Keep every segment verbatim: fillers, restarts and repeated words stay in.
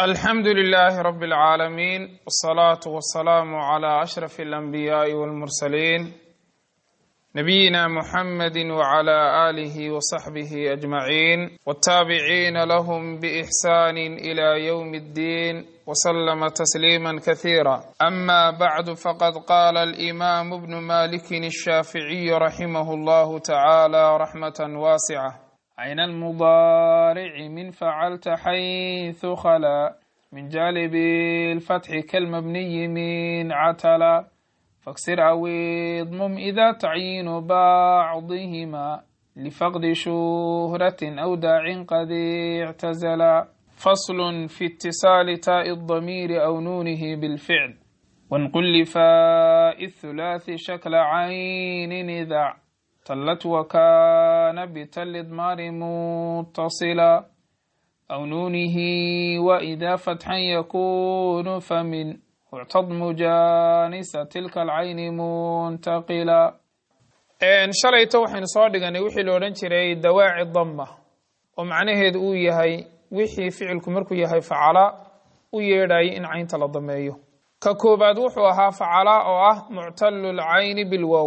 الحمد لله رب العالمين والصلاة والسلام على أشرف الأنبياء والمرسلين نبينا محمد وعلى آله وصحبه أجمعين والتابعين لهم بإحسان إلى يوم الدين وسلم تسليما كثيرا. أما بعد، فقد قال الإمام ابن مالك الشافعي رحمه الله تعالى رحمة واسعة: أين المضارع من فعلت حيث خلا من جالب الفتح كالمبني من عتلا فاكسر أو اضمم إذا تعين بعضهما لفقد شهرة أو داع قد اعتزلا. فصل في اتصال تاء الضمير أو نونه بالفعل، وانقل لفاء الثلاث شكل عين إذا تلت وكان بتل إضمار متصلا أو نونه، وإذا فتحا يكون فمن اعتض مجانسة تلك العين منتقلا. إن شريت وحين صادقا وحي لورن جري دواعي الضمة، ومعنى uu yahay wixii ficilku markuu yahay facala u yeedhay in caynta la dameeyo. ka koobaad wuxuu ahaa facala oo ah muctalul ayni bil waw,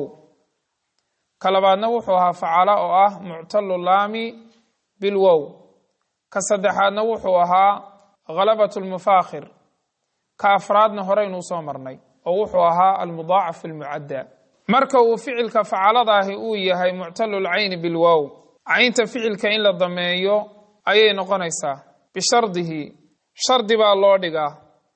ka labaadna wuxuu ahaa facala oo ah muctalul laami bil waw, ka saddexaadna wuxuu ahaa ghalabatul mufaakhir, ka afraadna hore inuu soo marnay oo wuxuu ahaa al mudaacaf al muadda. marka uu ficilka facaladahi uu yahay muctalul ayni bil waw, caynta ficilka in la dameeyo ayay noqonaysaa bishardihi, shardi baa loo dhigaa.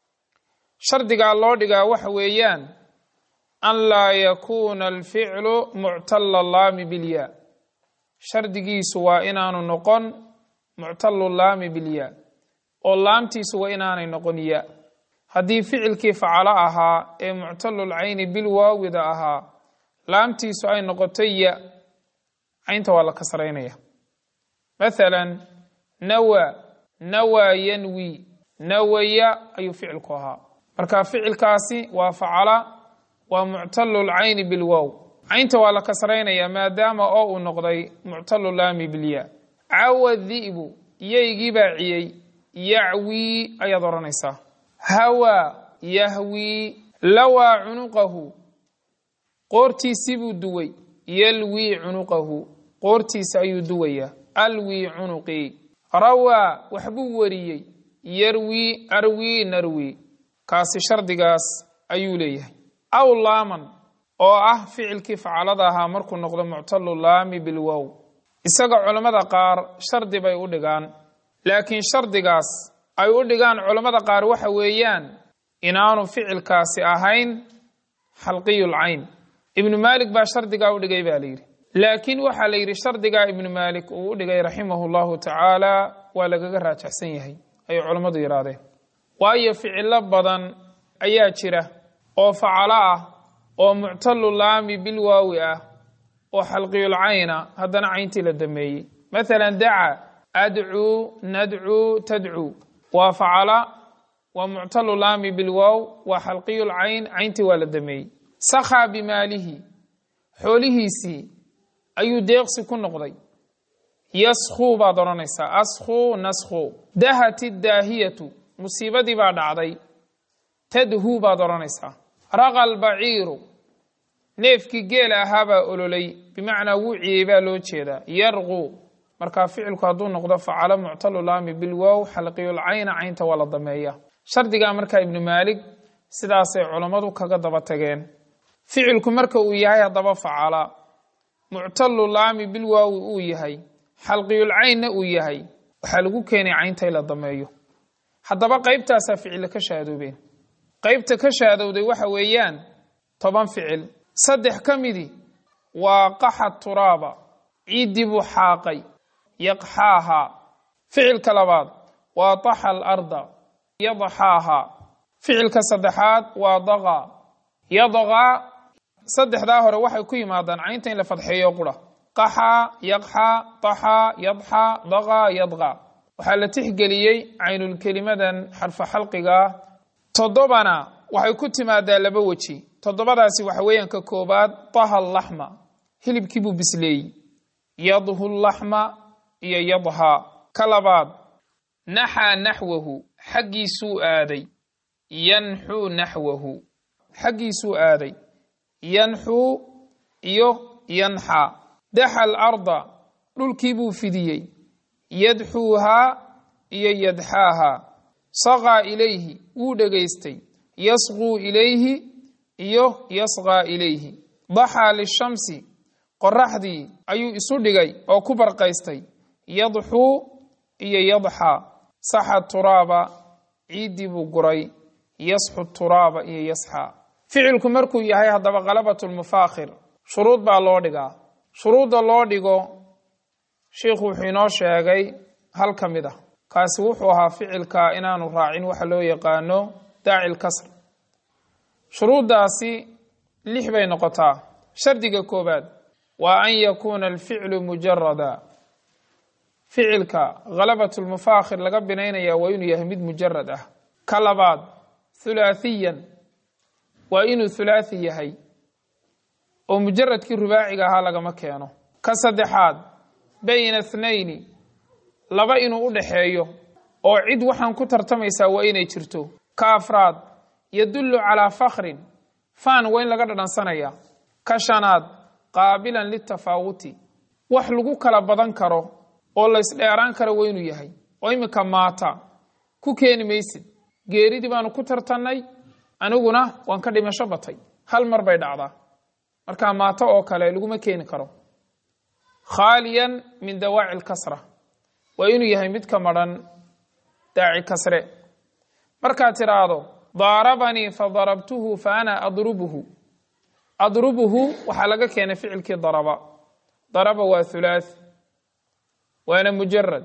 shardigaa loo dhigaa waxa weeyaan an laa yakuuna alficlu muctala laami bilya. shardigiisu waa inaanu noqon muctalu laami bilya, oo laamtiisu waa inaanay noqon ya. haddii ficilkii facalo ahaa ee muctalul ayni bil waawida ahaa laamtiisu ay noqoto ya, caynta waa la kasraynaya. mathalan nawa, nawa yanwi, nawaya ayuu ficilku ahaa. marka ficilkaasi waa facala, waa muctalul ayni bil waw, caynta waa la kasraynaya maadaama oo uu noqday muctalul laami bilya. cawa dhi'bu, yaygii baa ciyey, yacwi ayaad odhanaysaa. hawa yahwi, lawaa cunuqahu, qoortiisii buu duway, yalwi cunuqahu, qoortiisa ayuu duwayaa. alwi cunuqii. rawaa waxbuu wariyey, yarwi arwi narwi, kaasi shardigaas ayuu leeyahay. aw laaman, oo ah ficilkii facalada ahaa markuu noqdo muctalu laami bil waw, isaga culammada qaar shardi bay u dhigaan, laakiin shardigaas ay u dhigaan culammada qaar waxa weeyaan inaanu ficilkaasi ahayn xalqiyul cayn. ibnu maalik baa shardigaa u dhigay baa layidhi, laakiin waxaa la yidhi shardigaa ibnu maalik uu u dhigay raximahu llahu tacaala waa lagaga raajacsan yahay ayay culammadu yidhaahdeen. waayo ficilo badan ayaa jira oo facalo ah oo muctalu laami bil waawi ah oo xalqiyul cayna, haddana cayntii la dameeyey. mathalan daca, adcuu, nadcuu, tadcuu, waa facala, waa muctalu laami bil waaw, waa xalqiyul cayn, cayntii waa la dameeyey. sakhaa bimaalihi, xoolihiisii ayuu deeqsi ku noqday, yaskuu baad odhanaysaa. askuu naskuu. dahati daahiyatu, musiibadii baa dhacday, tadhuu baad odhanaysaa. raqa albaciiru, neefkii geel ahaabaa ololay, bimacnaa wuu ciyey baa loo jeedaa. yarqu, markaa ficilku hadduu noqdo facalo muctalu laami bil waaw xalqiyul cayna, caynta waa la dameeya. shardigaa markaa ibnu maalik sidaasay culammadu kaga daba tageen. ficilku marka uu yahay haddaba facala, muctalu laami bil waawi uu yahay, xalqiyul caynna uu yahay, waxaa lagu keenay caynta in la dameeyo. haddaba qaybtaasaa ficilo ka shaadoobeen. qaybta ka shaadowday waxa weeyaan toban ficil. saddex ka midi waa qaxa turaaba, ciiddii buu xaaqay, yaqxaaha. ficilka labaad waa taxa alarda, yadxaaha. ficilka saddexaad waa daqa, yadqa. saddexdaa hore waxay ku yimaadaan caynta in la fadxeeyo qura: qaxa, yaqxa, taxa, yadxa, daqa, yadqa. waxaa la tixgeliyey caynulkelimadan xarfa xalqiga. toddobana waxay ku timaadaa laba weji. toddobadaasi waxa weeyaan ka koobaad taha laxma, hilibkii buu bisleeyey, yadhu laxma iyo yadha. ka labaad naxaa naxwahu, xaggiisuu aaday yanxuu naxwahu xaggiisuu aaday yanxuu iyo yanxaa daxa alarda dhulkii buu fidiyey yadxuuhaa iyo yadxaahaa saqaa ilayhi wuu dhegaystay yasquu ilayhi iyo yasqaa ilayhi daxaa lishamsi qoraxdii ayuu isu dhigay oo ku barqaystay yadxuu iyo yadxaa saxa turaaba ciiddii buu guray yasxu turaaba iyo yasxaa ficilku markuu yahay haddaba qalabatulmufaakhir shuruud baa loo dhigaa shuruudda loo dhigo sheikhu wuxuu inoo sheegay hal ka mid ah kaasi wuxuu ahaa ficilka inaanu raacin waxa loo yaqaano daaci lkasr shuruuddaasi lix bay noqotaa shardiga koobaad waa an yakuuna alficlu mujarada ficilka qalabatulmufaakhir laga binaynaya waa inuu yahay mid mujarad ah ka labaad hulaahiyan waa inuu hulaathi yahay oo mujaradkii rubaaciga ahaa lagama keeno ka saddexaad bayna ithnayni laba inuu u dhaxeeyo oo cid waxaan ku tartamaysaa waa inay jirto ka afraad yadullu calaa fakhrin faan waa in laga dhadhansanaya ka shanaad qaabilan litafaawuti wax lagu kala badan karo oo la isdheeraan karo waa inuu yahay oo iminka maata ku keeni maysid geeridii baanu ku tartannay aniguna waan ka dhimasho batay hal mar bay dhacdaa markaa maato oo kale laguma keeni karo khaaliyan min dawaaci lkasra waa inuu yahay mid ka madhan daaci kasre markaad tidhaahdo daarabanii fadarabtuhu fa ana adrubuhu adrubuhu waxaa laga keenay ficilkii daraba daraba waa hulaathi waana mujarad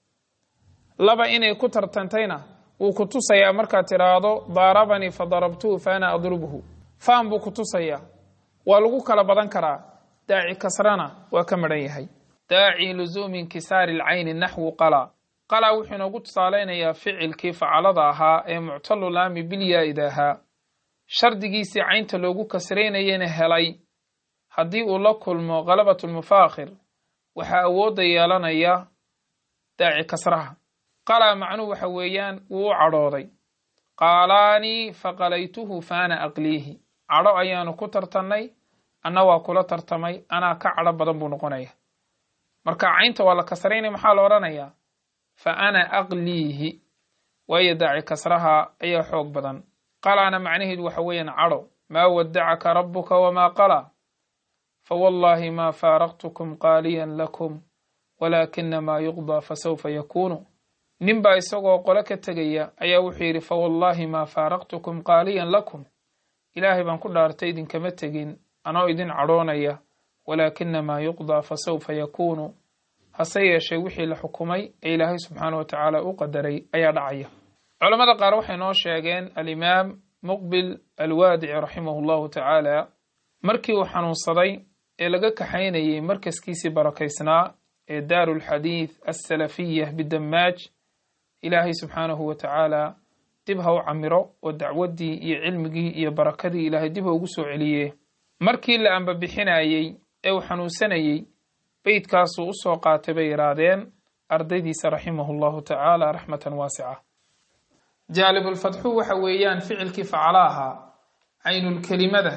laba inay ku tartantayna wuu ku tusayaa markaad tidhaahdo daarabanii fadarabtuhu fa ana adrubuhu faan buu ku tusayaa waa lagu kala badan karaa daaci kasrana waa ka madhan yahay daaci luzuumi inkisaari lcayni naxwu qala qala wuxuu inoogu tusaalaynayaa ficilkii facalada ahaa ee muctalu laami bilyaa-id ahaa shardigiisii caynta loogu kasraynayana helay haddii uu la kulmo qalabatulmufaakhir waxaa awoodda yeelanaya daaci kasraha qala macnuhu waxa weeyaan wuu u cadhooday qaalaanii faqalaytuhu fa ana aqliihi cadho ayaanu ku tartannay anna waa kula tartamay anaa ka cadho badan buu noqonaya marka caynta waa la kasraynaya maxaa la odhanayaa fa ana aqliihi waayo daaci kasraha ayaa xoog badan qalaana macnaheedu waxa weeyaan cadho maa wadacaka rabbuka wamaa qala fawallaahi maa faaraqtukum qaaliyan lakum walaakinamaa yuqdaa fasawfa yakuunu ninbaa isagoo qole ka tegaya ayaa wuxuu yidhi fawallaahi maa faaraqtukum qaaliyan lakum ilaahay baan ku dhaartay idinkama tegin anoo idin cadhoonaya walaakinamaa yuqdaa fasawfa yakuunu hase yeeshee wixii la xukumay ee ilaahay subxaana wa tacaala u qadaray ayaa dhacaya culammada qaar waxay noo sheegeen alimaam muqbil alwaadici raximahu llahu tacaala markii uu xanuunsaday ee laga kaxaynayay markaskiisii barakaysnaa ee daaru lxadiid alsalafiya bidamaaj ilaahay subxaanahu wa tacaala dib ha u camiro oo dacwaddii iyo cilmigii iyo barakadii ilaahay dib ha ugu soo celiye markii la ambabixinayey ee uu xanuunsanayey beydkaasuu u soo qaatay bay yidhaahdeen ardaydiisa raximahu llahu tacaala raxmatan waasica jaalibulfatxu waxa weeyaan ficilkii facala ahaa caynulkelimada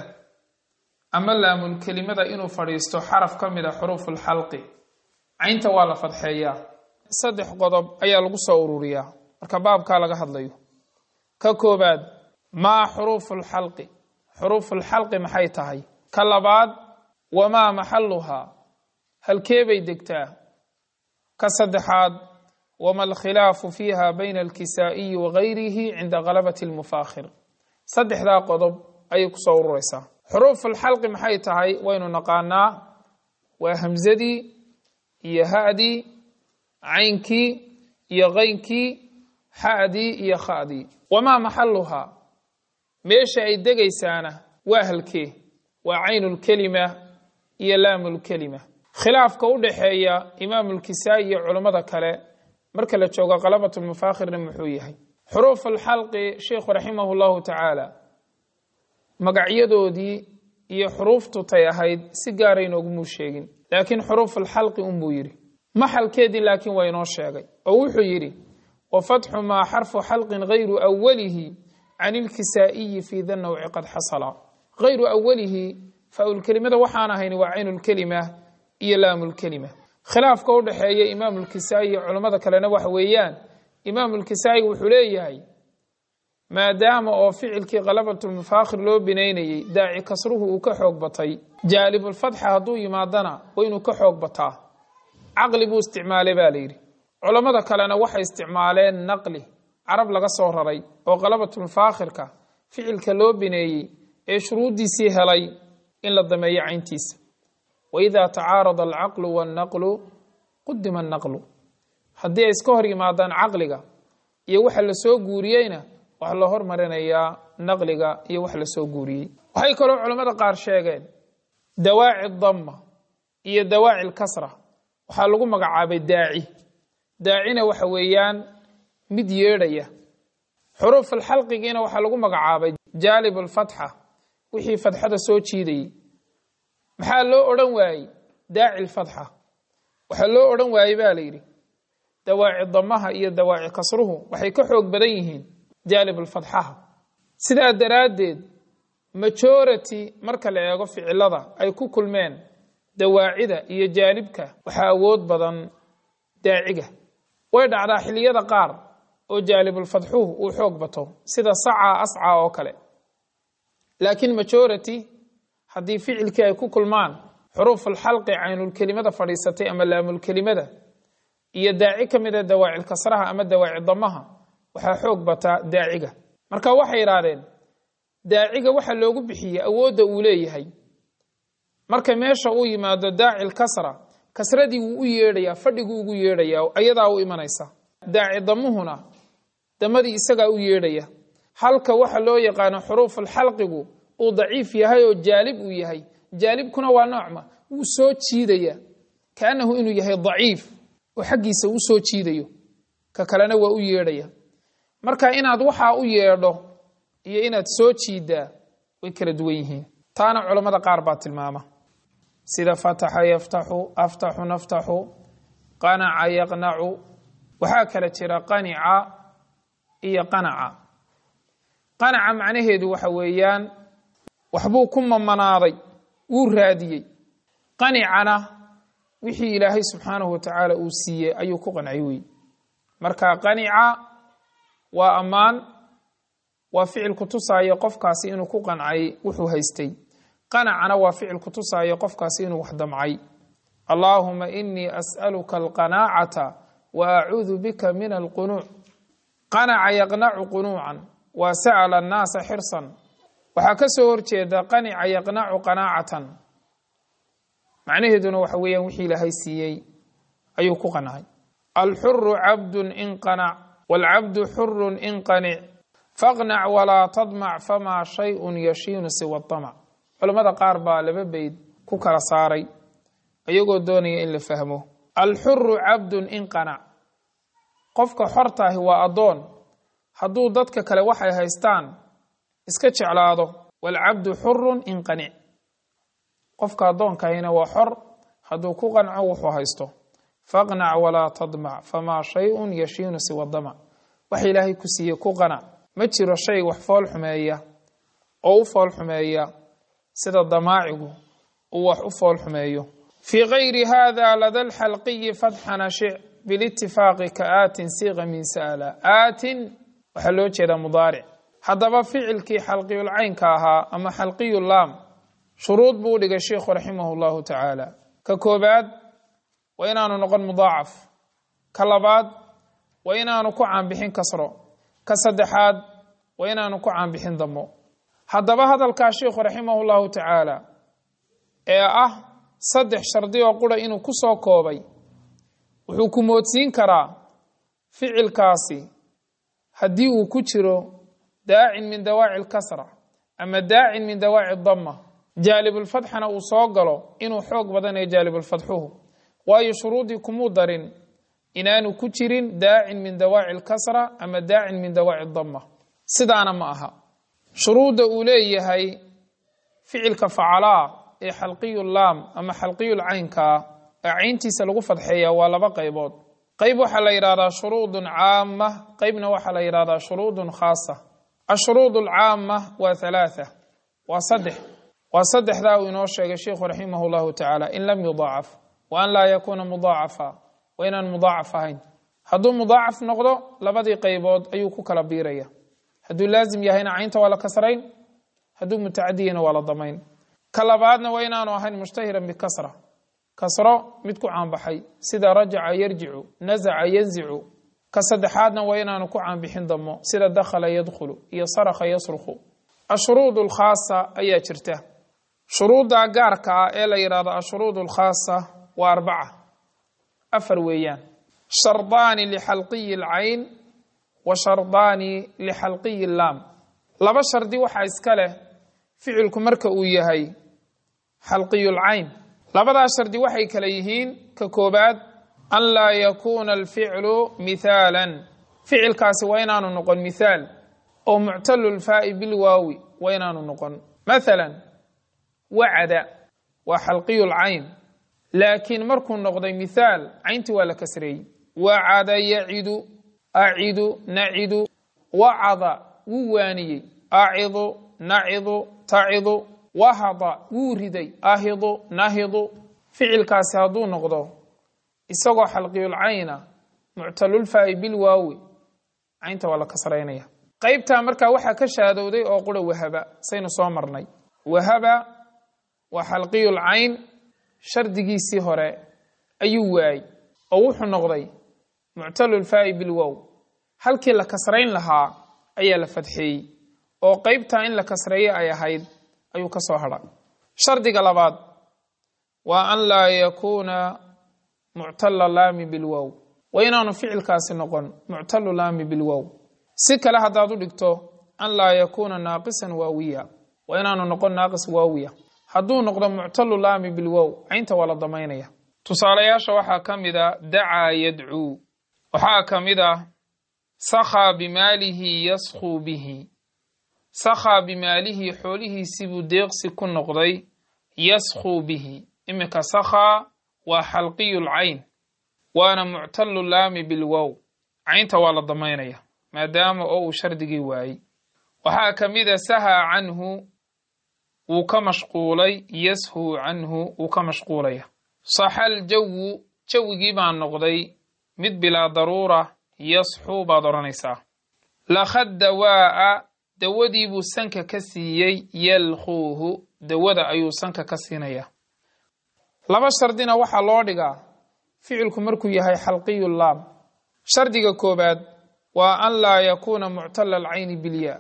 ama laamulkelimada inuu fadhiisto xaraf ka mid a xuruufulxalqi caynta waa la fadxeeyaa saddex qodob ayaa lagu soo ururiyaa marka baabkaa laga hadlayo ka koobaad maa xuruufulxalqi xuruufulxalqi maxay tahay ka labaad wamaa maxaluhaa halkee bay degtaa ka saddexaad wama alkhilaafu fiiha bayna alkisaa'iyi wagayrihi cinda qalabati almufaakhir saddexdaa qodob ayay ku soo ururaysaa xuruufulxalqi maxay tahay waynu naqaanaa waa hamsadii iyo ha'dii caynkii iyo qaynkii xa'dii iyo kha'dii wamaa maxaluhaa meesha ay degaysaana waa halkee waa caynulkelima iyo laamulkelima khilaafka u dhaxeeya imaamulkisaa'i iyo culammada kale marka la joogo qalabatulmufaakhirna muxuu yahay xuruufulxalqi sheikhu raximahu llahu tacaala magacyadoodii iyo xuruuftu tay ahayd si gaara inoogumuu sheegin laakiin xuruufulxalqi unbuu yidhi maxalkeedii laakiin waa inoo sheegay oo wuxuu yidhi وفتح ما حرف حلق غير أوله عن الكسائي في ذا النوع قد حصل غير أوله فأول الكلمة وحانا هين وعين الكلمة إلام الكلمة خلاف كون حي إمام الكسائي علماء كلنا وحويان إمام الكسائي وحليه ما دام أو فعل كي غلبة المفاخر لو بنيني داعي كسره وكحوق بطي جالب الفتح هدو يمادنا وينو كحوق بطاه عقل بو استعمال باليري علماء كلنا وحي استعمالين نقلي عرب لغا صورري أو غلبة المفاخر كا فعل كلو بنيي إشرود دي سيهلي إن لضمي عينتيس وإذا تعارض العقل والنقل قدم النقل هدي اسكهر يمادان عقلك يوحى لسو قوريينا waxa la hormarinayaa naqliga iyo wax la soo guuriyay waxay kale culimada qaar sheegeen dawaaci dhamma iyo dawaaci kasra waxa lagu magacaabay daaci daacina waxa weeyaan mid yeedhaya xuruf alxalqigiina waxa lagu magacaabay jaalib alfatha wixii fathada soo jiiday maxaa loo oran waayay daaci alfatha waxa loo oran waayay baa la yiri dawaaci dhammaha iyo dawaaci kasruhu waxay ka xoog badan yihiin جالب الفتحة سيدا درادد majority marka la eego ficilada ay ku kulmeen dawaacida iyo jaalibka waxa awood badan daaciga way dhacdaa xiliyada qaar oo jaalibul fadhuhu uu xoog bato sida saca asca oo kale laakiin majority hadii ficilkii ay ku kulmaan xuruf alxalqi aynul kalimada fadhiisatay ama laamul kalimada iyo daaci kamida dawaacil kasraha ama dawaaci damaha waxa xoog bata daaciga marka waxay yiraahdeen daaciga waxa loogu bixiyo awooda uu leeyahay marka meesha uu yimaado daacil kasra kasradii uu u yeedhaya fadhigu ugu yeedhaya ayadaa u imanaysa daaci damuhuna damadii isaga u yeedhaya halka waxa loo yaqaan xuruf alxalqigu uu daciif yahay oo jaalib uu yahay jaalibkuna waa noocma uu soo jiidaya kaanahu inuu yahay daciif oo xaqiisa uu soo jiidayo ka kalena waa u yeedhaya marka inaad waxa u yeedho iyo inaad soo jiidaa way kala duwan yihiin taana culimada qaar baa tilmaama sida fataha yaftahu aftahu naftahu qana'a yaqna'u waxa kala jira qani'a iyo qana'a qana'a macnaheedu waxa weeyaan waxbuu ku mamanaaday uu raadiyay qani'ana wixii ilaahay subhanahu wa ta'ala uu siiyay ayuu ku qancay marka qani'a waa amaan waa ficil ku tusaayo qofkaasi inuu ku qancay wuxuu haystay qanacana waa ficil ku tusaayo qofkaasi inuu wax damcay Allahumma inni as'aluka alqana'ata wa a'udhu bika min alqunu' qana'a yaqna'u qunu'an wa sa'ala an-nasa hirsan waxa ka soo horjeeda qana'a yaqna'u qana'atan macnaheeduna waxa weeyaan wixii ilaahay siiyay ayuu ku qancay al-hurru 'abdun in qana' wal-'abdu hurrun in qani' فاقنع ولا تضمع فما شيء يشين سوى الطمع علماء قار با لبا بيد ku kala saaray ayagoo doonaya in la fahmo الحر عبد in qana qofka xortaahi waa adoon haduu dadka kale waxay haystaan iska jeclaado والعبد حر in qani qofka adoonkaayna waa xor haduu ku qanco wuxuu haysto فاقنع ولا تضمع فما شيء يشين سوى الطمع wax ilaahay ku siiyo ku qana ma jiro shay wax fool xumeeya oo u fool xumeeya sida damaacigu oo wax u fool xumeeyo fi ghayri hadha ladal halqi fathan shi' bil ittifaq ka'atin siga min sa'ala atin waxa loo jeeda mudaari' hadaba ficilkii halqiyul aynka ahaa ama halqiyul lam shuruud buu dhigay sheekhu rahimahullahu ta'ala ka koobaad waa inaanu noqon mudaacaf ka labaad waa inaanu ku caan bixin kasro ka saddexaad waa inaanu ku caan bixin damo hadaba hadalka sheekhu rahimahullahu ta'ala ee ah saddex shardi oo qura inuu ku soo koobay wuxuu ku moodsiin karaa ficilkaasi hadii uu ku jiro daa'in min dawaa'i al-kasra ama daa'in min dawaa'i ad-damma jaalib al-fathana uu soo galo inuu xoog badan ee jaalib al-fathuhu waayo shuruudi kumu darin inaanu ku jirin daa'in min dawaa'i al-kasra ama daa'in min dawaa'i ad-damma sidaana ma aha shuruuda uu leeyahay ficilka facala ee halqiyul lam ama halqiyul aynka ayntiisa lagu fadxiya waa laba qaybood qayb waxa la yiraahdaa shuruudun caama qaybna waxa la yiraahdaa shuruudun khaasa ashuruud alcaama wa thalatha wa saddex wa saddexda uu inoo sheegay sheekhu rahimahullahu ta'ala in lam yudaaf wa an la yakuna mudaafa wa in an mudaaf ahayn hadduu mudaaf noqdo labadii qaybood ayuu ku kala biiraya hadduu laazim yahayna caynta waa la kasrayn hadduu mutaadiyina waa la damayn ka labaadna waa inaanu ahayn mushtahiran bikasra kasro mid ku caanbaxay sida rajaca yarjicu nazaca yanzicu ka saddexaadna waa inaanu ku caanbixin damo sida dakhala yadkhulu iyo sarakha yasrukhu ashuruud alkhaasa ayaa jirta shuruudda gaarka ah ee la yiraahdo ashuruud alkhaasa waa arbaca afar weeyaan shardaani lixalqiyi alcayn wa shardaani lixalqiyi allaam laba shardi waxaa iska leh ficilku marka uu yahay xalqiyu alcayn labadaa shardi waxay kala yihiin ka koobaad an laa yakuuna alficlu mithaalan ficilkaasi waa inaanu noqon mithaal oo muctalu lfaa'i bilwaawi waa inaanu noqon mathalan wacada waa xalqiyu lcayn laakiin markuu noqday mithaal cayntii waa la kasreeyey wacada yacidu acidu nacidu wacada wuu waaniyey acidu nacidu tacidu wahada wuu riday ahidu nahidu ficilkaasi hadduu noqdo isagoo xalqiyulcayna muctalulfaa'i bilwaawi caynta waa la kasraynaya qaybtaa markaa waxaa ka shaadowday oo qura wahaba saynu soo marnay wahaba waa xalqiyulcayn shardigiisii hore ayuu waayey oo wuxuu noqday muctalulfaa'i bilwaaw halkii la kasrayn lahaa ayaa la fadxeeyey oo qaybtaa in la kasreeye ay ahayd ayuu ka soo hadhay shardiga labaad waa an laa yakuuna muctala laami bilwaaw waa inaanu ficilkaasi noqon muctalu laami bilwaaw si kale haddaad u dhigto an laa yakuuna naaqisan waawiya waa inaanu noqon naaqis waawiya hadduu noqdo muctalu laami bilwaaw caynta waa la damaynaya tusaalayaasha waxaa ka mid a dacaa yadcuu waxaa ka mid ah sakhaa bimaalihi yaskhuu bihi sakhaa bimaalihi xoolihiisii buu deeqsi ku noqday yaskhuu bihi iminka sakhaa waa xalqiyu lcayn waana muctalu laami bilwaaw caynta waa la damaynaya maadaama oo uu shardigii waayey waxaa ka mid a sahaa canhu wuu ka mashquulay yashuu canhu wuu ka mashquulaya saxal jawu jawigii baa noqday mid bilaa daruura yasxuu baad odhanaysaa lakhad dawaa'a dawadii buu sanka ka siiyey yalkhuuhu dawada ayuu sanka ka siinaya laba shardina waxaa loo dhigaa ficilku markuu yahay xalqiyu laam shardiga koobaad waa an laa yakuuna muctala alcayni bilyaa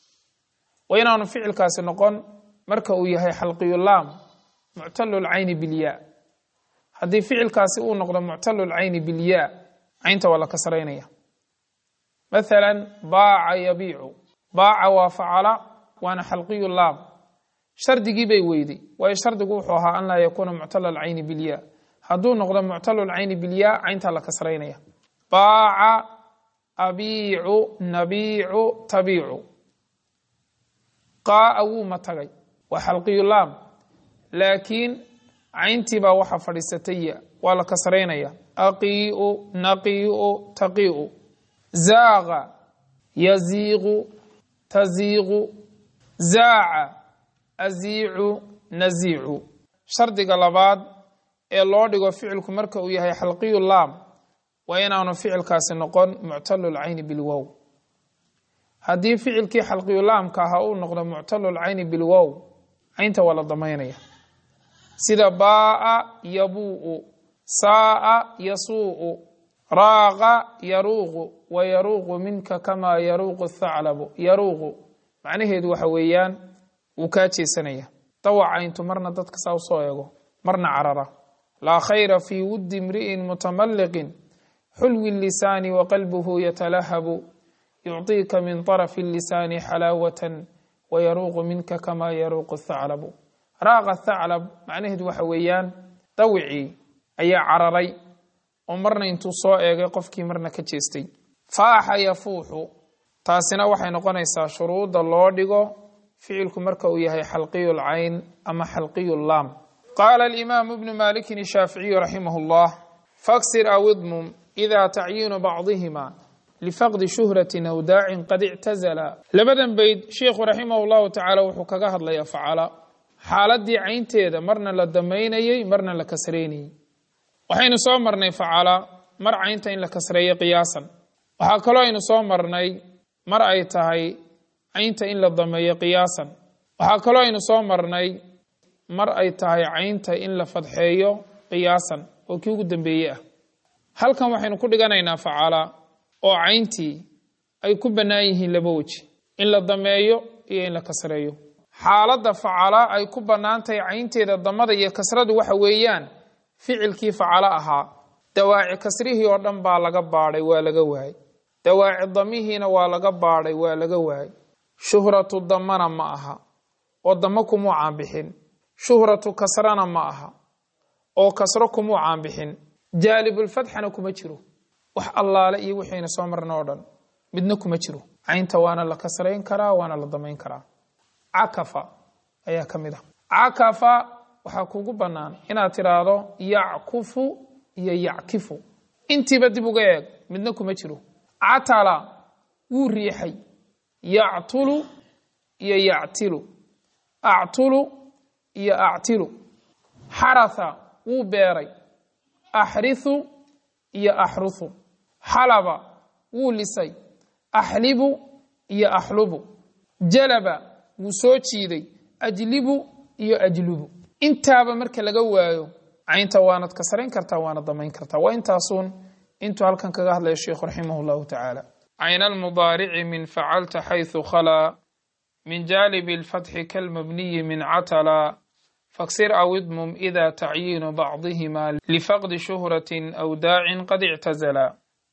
waa inaanu ficilkaasi noqon marka uu yahay xalqiyu laam muctalu lcayni bilyaa haddii ficilkaasi uu noqdo muctalu lcayni bilyaa caynta waa la kasraynaya mathalan baaca yabiicu baaca waa facala waana xalqiyu laam shardigii bay weyday waayo shardigu wuxuu ahaa an laa yakuuna muctala alcayni bilyaa hadduu noqdo muctalu lcayni bilyaa cayntaa la kasraynaya baaca abiicu nabiicu tabiicu qaa'a wuu matagay waa xalqiyu laam laakiin cayntii baa waxa fadhiisatay ya waa la kasraynaya aqii'u naqii'u taqii'u zaaqa yaziiqu taziiqu zaaca aziicu naziicu shardiga labaad ee loo dhigo ficilku marka uu yahay xalqiyu laam waa inaanu ficilkaasi noqon muctalu lcayni bilwaaw haddii ficilkii xalqiyu laamka ahaa uu noqdo muctalu lcayni bilwaaw caynta waa la damaynaya sida baa'a yabuu'u saa'a yasuu'u raaqa yaruuqu wa yaruuqu minka kamaa yaruuqu thaclabu yaruuqu macnaheedu waxa weeyaan wuu kaa jeesanaya dawaca intu marna dadka saa usoo eego marna carara laa khayra fii wuddi imri'in mutamalliqin xulwi lisaani wa qalbuhu yatalahabu yucطiika min طarafi lisaani xalaawatan wa yaruuqu minka kamaa yaruuqu thaclabu raaqa thaclab macnaheedu waxa weeyaan dawicii ayaa cararay oo marna intuu soo eegay qofkii marna ka jeestay faaxa yafuuxu taasina waxay noqonaysaa shuruudda loo dhigo ficilku marka uu yahay xalqiyu lcayn ama xalqiyu laam qaala alimaamu ibnu maalikin ishaaficiyu raximah llah faksir aw idmum إذا تعيين بعضهما لفقد شهرة أو داع قد اعتزل. لبدن بيد شيخ رحمه الله تعالى وحكاها الله يفعل حالدي عينتيدا مرنا لدمينيي مرنا لكسريني وحين soo marnay facala mar caynta in la kasreeyo qiyaasan waxa kale oo aynu soo marnay mar ay tahay caynta in la dameeyo qiyaasan waxa kale oo aynu soo marnay mar ay tahay caynta in la fadxeeyo qiyaasan oo kii ugu dambeeyay ah halkan waxaynu ku dhiganaynaa facala oo cayntii ay ku banaan yihiin laba waji in la dameeyo iyo in la kasreeyo xaaladda facala ay ku banaantay caynteeda damada iyo kasradu waxa weeyaan ficilkii facala ahaa dawaaci kasrihii oo dhan baa laga baadhay waa laga waayay dawaaci damihiina waa laga baadhay waa laga waayay shuhratu damana ma aha oo damo kumuu caanbixin shuhratu kasrana ma aha oo kasro kumuu caanbixin jaalibulfatxana kuma jiro wax allaale iyo wixiina soo marna oo dhan midna kuma jiro caynta waana la kasrayn karaa waana la damayn karaa cakafa ayaa ka mid ah cakafa waxaa kugu bannaan inaad tiraahdo yackufu iyo yackifu intiiba dib uga eeg midna kuma jiro catala wuu riixay yactulu iyo yactilu actulu iyo actilu xaratha wuu beeray axrithu iyo axruthu xalaba wuu lisay axlibu iyo axlubu jalaba wuu soo jiiday ajlibu iyo ajlubu intaaba marka laga waayo caynta waanad kasrayn kartaa waana damayn kartaa waa intaasun intuu halkan kaga hadlayo sheekhu raximahullahu tacaala cayn almudaarici min facalta xayثu khalaa min jaalibi اlfatxi kalmabniyi min catala faksir aw idmum ida tacyiinu bacdihima lifaqdi shuhratin aw daacin qad ictazala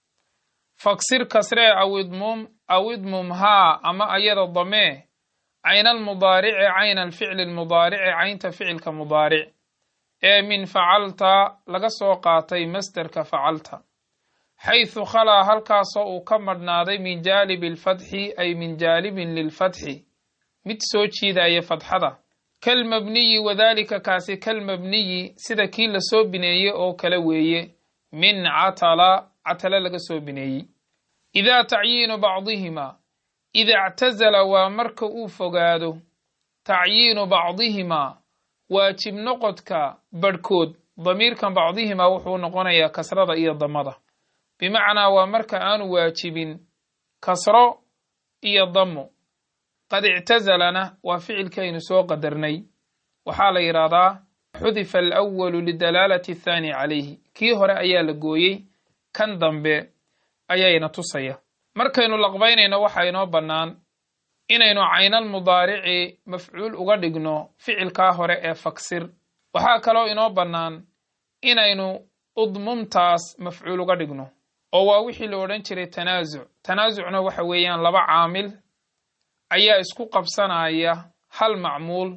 faksir kasree aw idmum aw idmum haa ama ayada damee cayn almudaarici cayn alficli almudaarici caynta ficilka mudaaric ee min facalta laga soo qaatay masderka facalta xayثu khalaa halkaasoo uu ka madhnaaday min jaalibi اlfatxi ay min jaalibin lilfatxi mid soo jiidaya fadxada kalmabniyi wadaalika kaasi kalmabniyi sida kii la soo bineeyey oo kale weeye min catala catala laga soo bineeyey idaa tacyiinu bacdihima ida اctazala waa marka uu fogaado tacyiinu bacdihimaa waajib noqodka barhkood damiirkan bacdihimaa wuxuu noqonayaa kasrada iyo damada bimacnaa waa marka aanu waajibin kasro iyo damo qad ictazalana waa ficilkii aynu soo qadarnay waxaa la yidhaahdaa xudifa alأwalu lidalaalati athaani calayhi kii hore ayaa la gooyey kan dambe ayayna tusaya markaynu laqbaynayno waxaa inoo bannaan inaynu caynal mudaarici mafcuul uga dhigno ficilkaa hore ee faksir waxaa kaloo inoo bannaan inaynu udmumtaas mafcuul uga dhigno oo waa wixii la odhan jiray tanaasuc tanaasucna waxa weeyaan laba caamil ayaa isku qabsanaya hal macmuul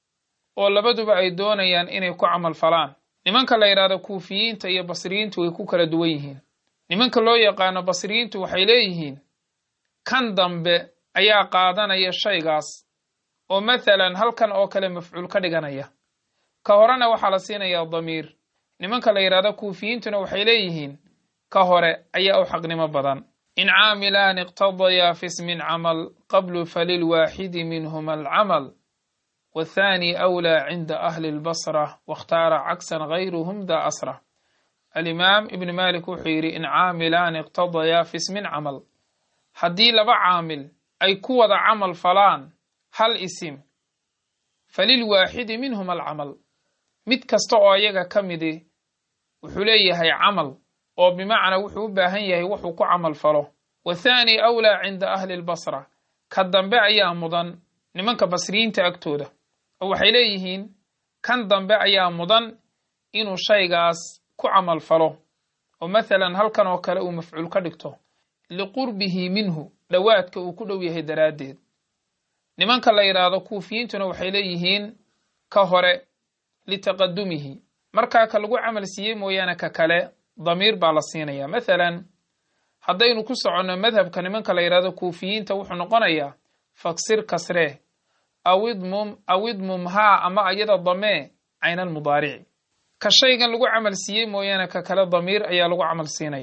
oo labaduba ay doonayaan inay ku camal falaan nimanka la yidhaahdo kuufiyiinta iyo basriyiintu way ku kala duwan yihiin nimanka loo yaqaano basriyiintu waxay leeyihiin kan dambe ayaa qaadanaya shaygaas oo mathalan halkan oo kale mafcuul ka dhiganaya ka horena waxaa la siinayaa damiir nimanka la yidhaahdo kuufiyiintuna waxay leeyihiin ka hore ayaa u xaqnimo badan in caamilaan iqtadayaa fi ismin camal qablu falilwaaxidi minhuma alcamal والثاني أولى عند أهل البصرة واختار عكسا غيرهم ذا أسرة الإمام ابن مالك وحيري إن عاملان اقتضيا في اسم عمل حدي لبا عامل أي كوض عمل فلان هل اسم فللواحد منهم العمل مد كستو أيغا كمدي وحليه هي عمل أو بمعنى وحو باهيه وحو كو عمل فلو والثاني أولى عند أهل البصرة كدن بأيا مضن نمانك بصريين تأكتوده waxay leeyihiin kan dambe ayaa mudan inuu shaygaas ku camal falo oo mathalan halkan oo kale uu mafcuul ka dhigto liqurbihi minhu dhawaadka uu ku dhow yahay daraaddeed nimanka la yidhaahdo kuufiyiintuna waxay leeyihiin ka hore litaqadumihi markaa ka lagu camal siiyey mooyaane ka kale damiir baa la siinaya mathalan haddaynu ku soconno madhabka nimanka la yidhaahdo kuufiyiinta wuxuu noqonayaa faksir kasree aw idmum aw idmum haa ama ayada damee cayn almudaarici ka shaygan lagu camal siiyey mooyaane ka kale damiir ayaa lagu camal siinaya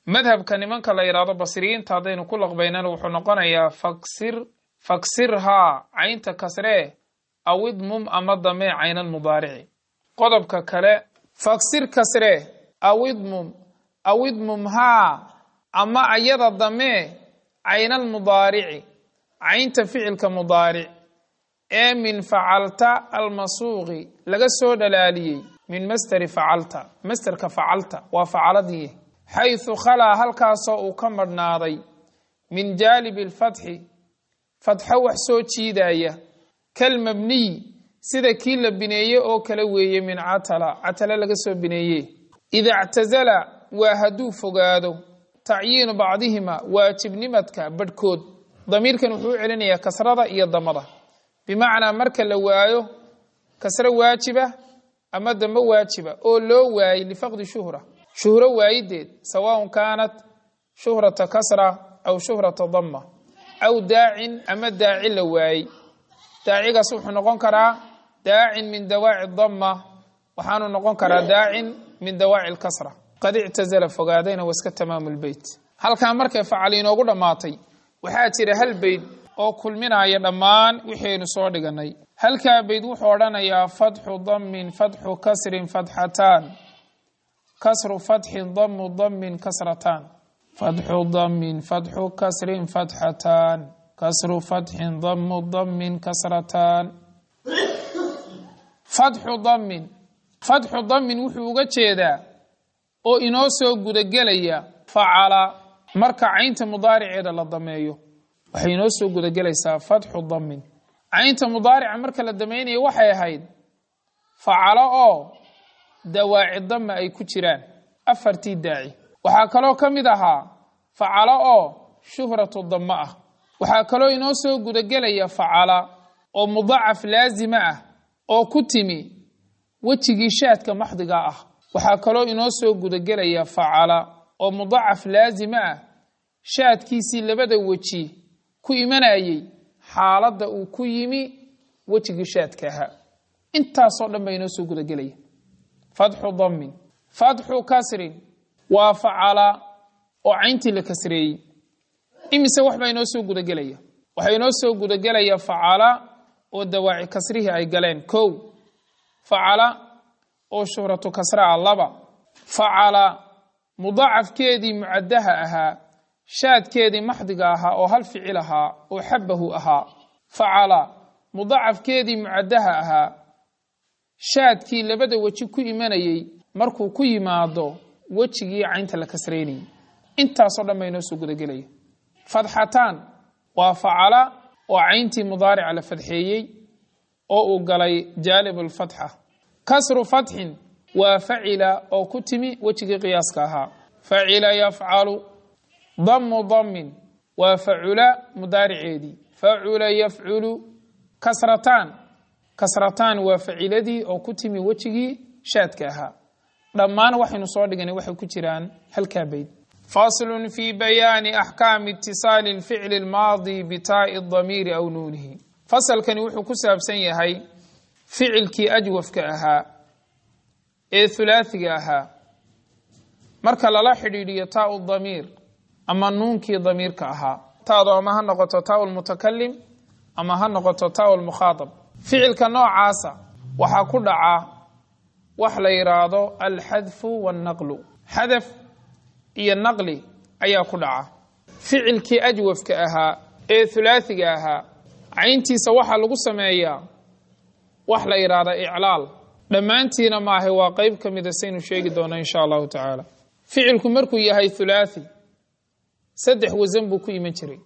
madhabka nimanka la yiraahdo basriyiinta hadaynu ku laqbaynana wuxuu noqonayaa faksir faksirha aynta kasre awidmum ama dame ayna mudaarici qodobka kale faksir kasre awidmum awidmum ha ama ayada dame ayna mudaarici aynta ficilka mudaaric ee min facalta almasuuqi laga soo dhalaaliyay min masdar facalta masdarka facalta waa facaladii haythu khala halkaasoo uu ka madhnaaday min jaalib alfathi fatxa wax soo jiidaya kal mabniy sida kii la bineeyay oo kala weeye min catala catala laga soo bineeyay idha i'tazala wa hadu fogaado ta'yiin bacdihima waajibnimadka badhkood damiirkan wuxuu celinayaa kasrada iyo damada bimaana marka la waayo kasra waajiba ama dama waajiba oo loo waayay lifaqdi shuhra shuhra waayideed sawaan kaanat shuhrata kasra aw shuhrata damma aw daa'in ama daa'i la waayay daa'igaas wuxuu noqon karaa daa'in min dawaa'i damma waxaanu noqon karaa daa'in min dawaa'i kasra qad i'tazala fogaadayna waska tamaamul bayt halka markay facaliin ugu dhamaatay waxaa jira hal bayd oo kulminaya dhammaan wixii soo dhiganay halka bayd wuxuu oranayaa fathu dammin fathu kasrin fathatan kasru fathin dammu dammin kasratan fathu dammin fathu kasrin fathatan kasru fathin dammu dammin kasratan fathu dammin fathu dammin wuxuu uga jeedaa oo inoo soo gudagelaya facala marka aynta mudaariceeda la dameeyo waxay inoo soo gudagelaysaa fathu dammin aynta mudaarica marka la dameynayo waxay ahayd facala oo dawaaci damma ay ku jiraan afartii daaci waxaa kaloo ka mid ahaa facala oo shuhratu damma ah waxaa kaloo inoo soo gudagelaya facala oo mudacaf laazima ah oo ku timi wejigii shaadka maxdiga ah waxaa kaloo inoo soo gudagelaya facala oo mudacaf laazima ah shaadkiisii labada weji ku imanayay xaaladda uu ku yimi wejigii shaadka ahaa intaasoo dhan baa inoo soo gudagelaya fatxu dammin fatxu kasrin waa facala oo cayntii la kasreeyey imise wax baa inoo soo gudagelaya waxaa inoo soo gudagelaya facala oo dawaaci kasrihii ay galeen kow facala oo shuhratu kasraa laba facala mudacafkeedii mucaddaha ahaa shaadkeedii maxdiga ahaa oo hal ficil ahaa oo xabahu ahaa facala mudacafkeedii mucaddaha ahaa shaadkii labada weji ku imanayay markuu ku yimaado wejigii caynta la kasreynayay intaasoo dhan baa inoo soo gudagelaya fadxataan waa facala oo cayntii mudaarica la fadxeeyey oo uu galay jaalib alfatxa kasru fatxin waa facila oo ku timi wejigii qiyaaska ahaa facila yafcalu dammu dammin waa facula mudaariceedii facula yafculu kasrataan kasrataan waa faciladii oo ku timi wejigii shaadka ahaa dhammaan waxaynu soo dhiganay waxay ku jiraan halkaa bayd فاصل في بيان أحكام اتصال الفعل الماضي بتاء الضمير أو نونه فصل كان وحو كساب سنيهي فعل كي أجوف كأها إيه ثلاثي أها مركا للاحدي تاء الضمير أما النون كي ضمير كأها تاء أما هنقطة تاء المتكلم أما هنقطة تاء المخاطب فعل كنوع عاسى وحا كدعا وحلا يرادو الحذف والنقل حذف iyo naqli ayaa ku dhaca ficilkii ajwafka ahaa ee thulaathiga ahaa cayntiisa waxa lagu sameeyaa wax la yiraahdo i'laal dhamaantiina ma ahay waa qayb kamid ah saynu sheegi doona insha Allah ta'ala ficilku markuu yahay thulaathi saddex wasan buu ku iman jiray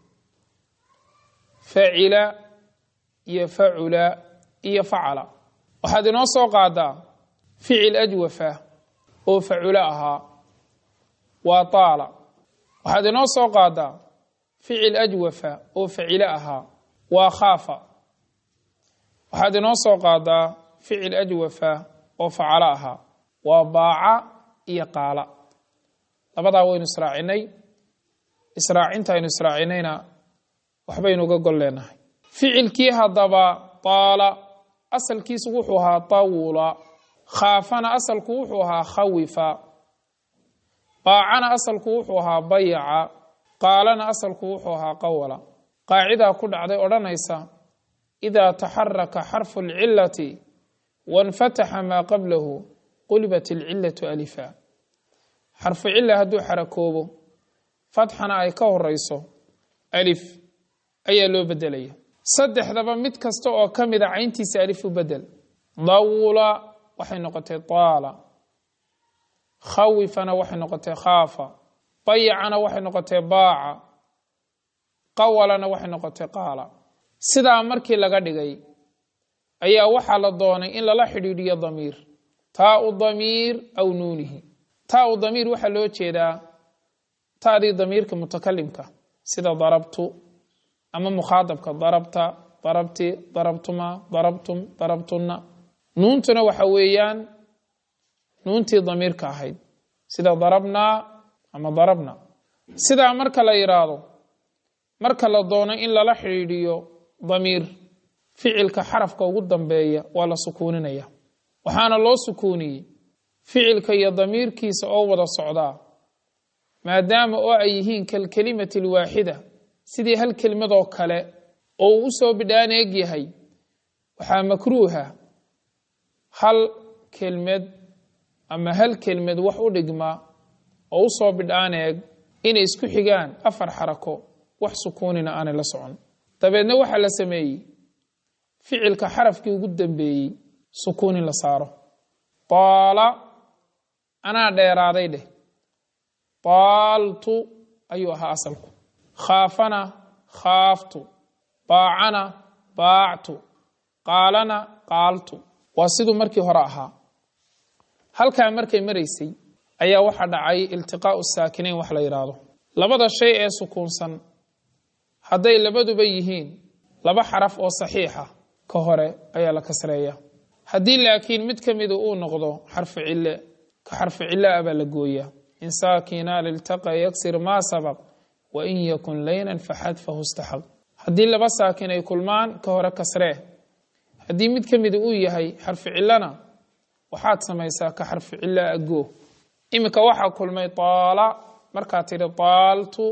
fa'ila iyo fa'ula iyo fa'ala waxaad inoo soo qaadaa ficil ajwafa oo fa'ula ahaa وطال وهذا نوصو قادا فعل أجوفة أو فعل أها وخاف وهذا نوصو قادا فعل أجوفة أو فعلها وباع يقال لبدا وين إسراعيني إسراعين تاين إسراعينينا وحبينو قول لنا فعل كيها ضبا طال أصل كيس وحوها طاولا خافنا أصل كوحوها خوفا baacana asalku wuxuu ahaa bayaca qaalana asalku wuxuu ahaa qawala qaacidaa ku dhacday odhanaysa idaa taxaraka xarfu alcilati wanfataxa maa qablahu qulibat alcilatu alifa xarfu cila hadduu xarakoobo fatxana ay ka horeyso alif ayaa loo bedelaya saddexdaba mid kasta oo ka mida cayntiisa alif u bedel dawla waxay noqotay taala khawifana waxay noqotay khaafa bayacana waxay noqotay baaca qawalana waxay noqotay qaala sidaa markii laga dhigay ayaa waxaa la doonay in lala xidhiidhiyo damiir taau damiir aw nuunihi taau damiir waxaa loo jeedaa taadii damiirka mutakalimka sida darabtu ama mukhaadabka darabta darabti darabtuma darabtum darabtunna nuuntuna waxa weeyaan nuuntii damiirka ahayd sida darabnaa ama darabna sidaa marka la yiraahdo marka la doono in lala xidhiidhiyo damiir ficilka xarafka ugu dambeeya waa la sukuuninaya waxaana loo sukuuniyey ficilka iyo damiirkiisa oo wada socdaa maadaama oo ay yihiin kalkelimati alwaaxida sidii hal kelmadoo kale oo uu u soo bidhaan eeg yahay waxaa makruuha hal kelmad ama hal kelmad wax u dhigma oo u soo bidhaan eeg inay isku xigaan afar xarako wax sukuunina aanay la socon dabeedna waxaa la sameeyey ficilka xarafkii ugu dambeeyey sukuunin la saaro taala anaa dheeraaday dheh taaltu ayuu ahaa asalku khaafana khaaftu baacana baactu qaalana qaaltu waa siduu markii hore ahaa halkaa markay maraysay ayaa waxaa dhacay iltiqaa'u saakinayn wax la yidhaahdo labada shay ee sukuunsan hadday labaduba yihiin laba xaraf oo saxiixa ka hore ayaa la kasreeya haddii laakiin mid ka mida uu noqdo xarfu cille ka xarfu cille ah baa la gooyaa in saakina liltaqa yaksir maa sabaq wa in yakun laynan faxadfahu istaxaq haddii laba saakin ay kulmaan ka hore kasree haddii mid ka mida uu yahay xarfu cillana waxaad samaysaa ka xarfu cille ah goo iminka waxaa kulmay taala markaad tidhi taaltu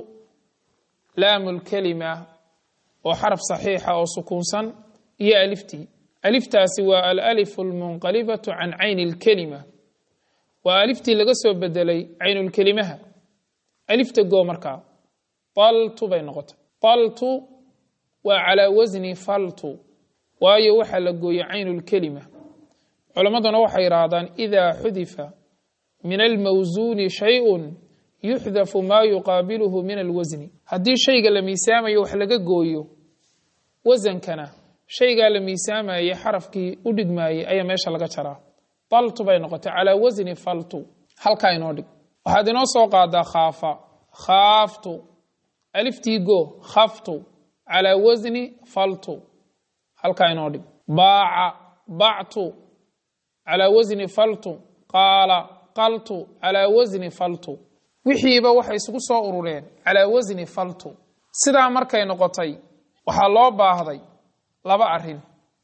laamu lkelima oo xaraf saxiixa oo sukuunsan iyo aliftii aliftaasi waa alalifu almunqalibatu can cayni lkelima waa aliftii laga soo bedelay caynulkelimaha alifta goo markaa taltu bay noqotay taltu waa calaa wasni faltu waayo waxaa la gooyey caynulkelima culammaduna waxay yidhaahdaan idaa xudifa min almawsuuni shayun yuxdafu maa yuqaabiluhu min alwasni haddii shayga la miisaamayo wax laga gooyo wasankana shaygaa la miisaamayey xarafkii u dhigmaayey ayaa meesha laga jaraa taltu bay noqotay calaa wasni faltu halkaa inoo dhig waxaad inoo soo qaadaa khaafa khaaftu aliftii go khaftu calaa wasni faltu halkaa inoo dhig baaca bactu calaa wasni faltu qaala qaltu calaa wasni faltu wixiiba waxay isugu soo urureen calaa wasni faltu sidaa markay noqotay waxaa loo baahday laba arrin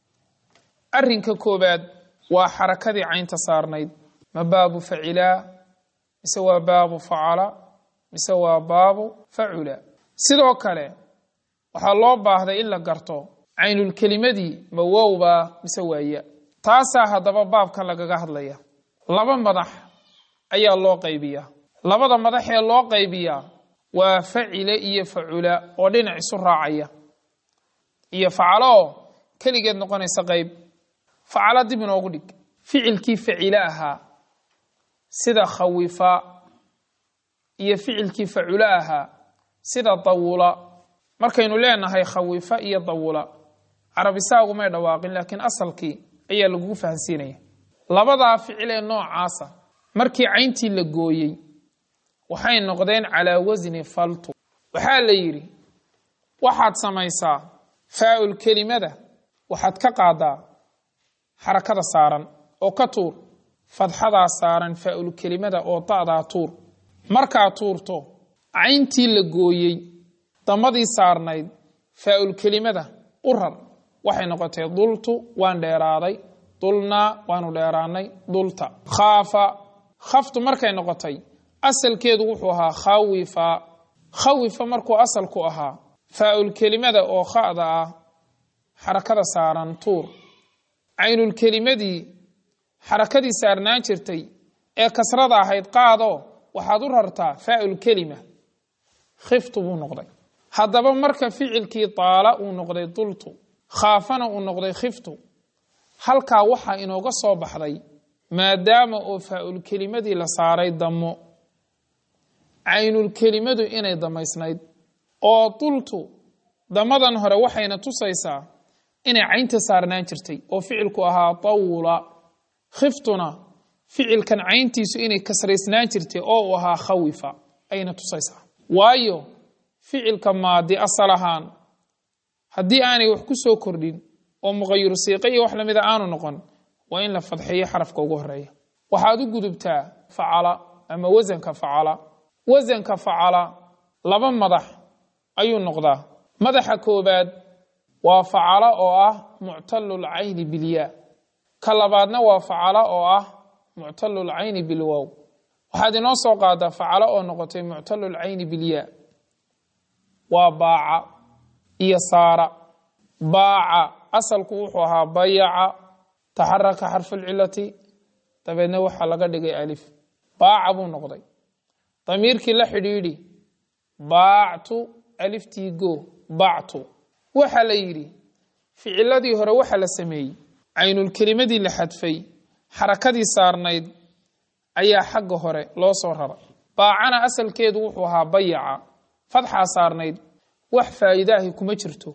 arrinka koobaad waa xarakadii caynta saarnayd ma baabu facilaa mise waa baabu facala mise waa baabu facula sidoo kale waxaa loo baahday in la garto caynulkelimadii ma wowbaa mise waaya taasaa haddaba baabkan lagaga hadlaya laba madax ayaa loo qaybiyaa labada madax ee loo qaybiyaa waa facile iyo facula oo dhinac isu raacaya iyo facalo oo keligeed noqonaysa qayb facala dib inoogu dhig ficilkii facile ahaa sida khawifa iyo ficilkii facula ahaa sida dawula markaynu leenahay khawifa iyo dawula carabisaagu may dhawaaqin laakiin asalkii ayaa lagugu fahansiinaya labadaa ficil ee noocaasa markii cayntii la gooyey waxay noqdeen calaa wasni faltu waxaa la yidhi waxaad samaysaa faaul kelimada waxaad ka qaadaa xarakada saaran oo ka tuur fadxadaa saaran faaul kelimada oo da'daa tuur markaa tuurto cayntii la gooyey damadii saarnayd faaul kelimada u rar waxay noqotay dultu waan dheeraaday dulnaa waanu dheeraanay dulta khaafa khaftu markay noqotay asalkeedu wuxuu ahaa khawifa khawifa markuu asalku ahaa faa'ul kelimada oo khada ah xarakada saaran tuur aynul kelimadii xarakadii saarnaan jirtay ee kasrada ahayd qaado waxaad u rartaa faa'ul kelima khiftu buu noqday haddaba marka ficilkii taala uu noqday dultu khaafana uu noqday khiftu halkaa waxaa inooga soo baxday maadaama oo faa'ul kelimadii la saaray damo aynul kelimadu inay damaysnayd oo dultu damadan hore waxayna tusaysaa inay caynta saarnaan jirtay oo ficilku ahaa tawla khiftuna ficilkan cayntiisu inay kasraysnaan jirtay oo uu ahaa khawifa ayna tusaysaa waayo ficilka maadi asal ahaan haddii aanay wax ku soo kordhin oo muqayiru siiqa iyo wax lamida aanu noqon waa in la fadxiyo xarafka ugu horeeya waxaad u gudubtaa facala ama wasanka facala wasanka facala laba madax ayuu noqdaa madaxa koobaad waa facala oo ah muctalul cayni bilyaa ka labaadna waa facala oo ah muctalul cayni bilwow waxaad inoo soo qaadaa facala oo noqotay muctalul cayni bilyaa waa baaca iyo saara baaca asalku wuxuu ahaa bayaca taxaraka xarfulcilati dabeedna waxaa laga dhigay alif baaca buu noqday damiirkii la xidhiidhi baactu aliftii go bactu waxaa la yidhi ficiladii hore waxaa la sameeyey caynul kelimadii la xadfay xarakadii saarnayd ayaa xagga hore loo soo raray baacana asalkeedu wuxuu ahaa bayaca fadxaa saarnayd wax faa'iidaahi kuma jirto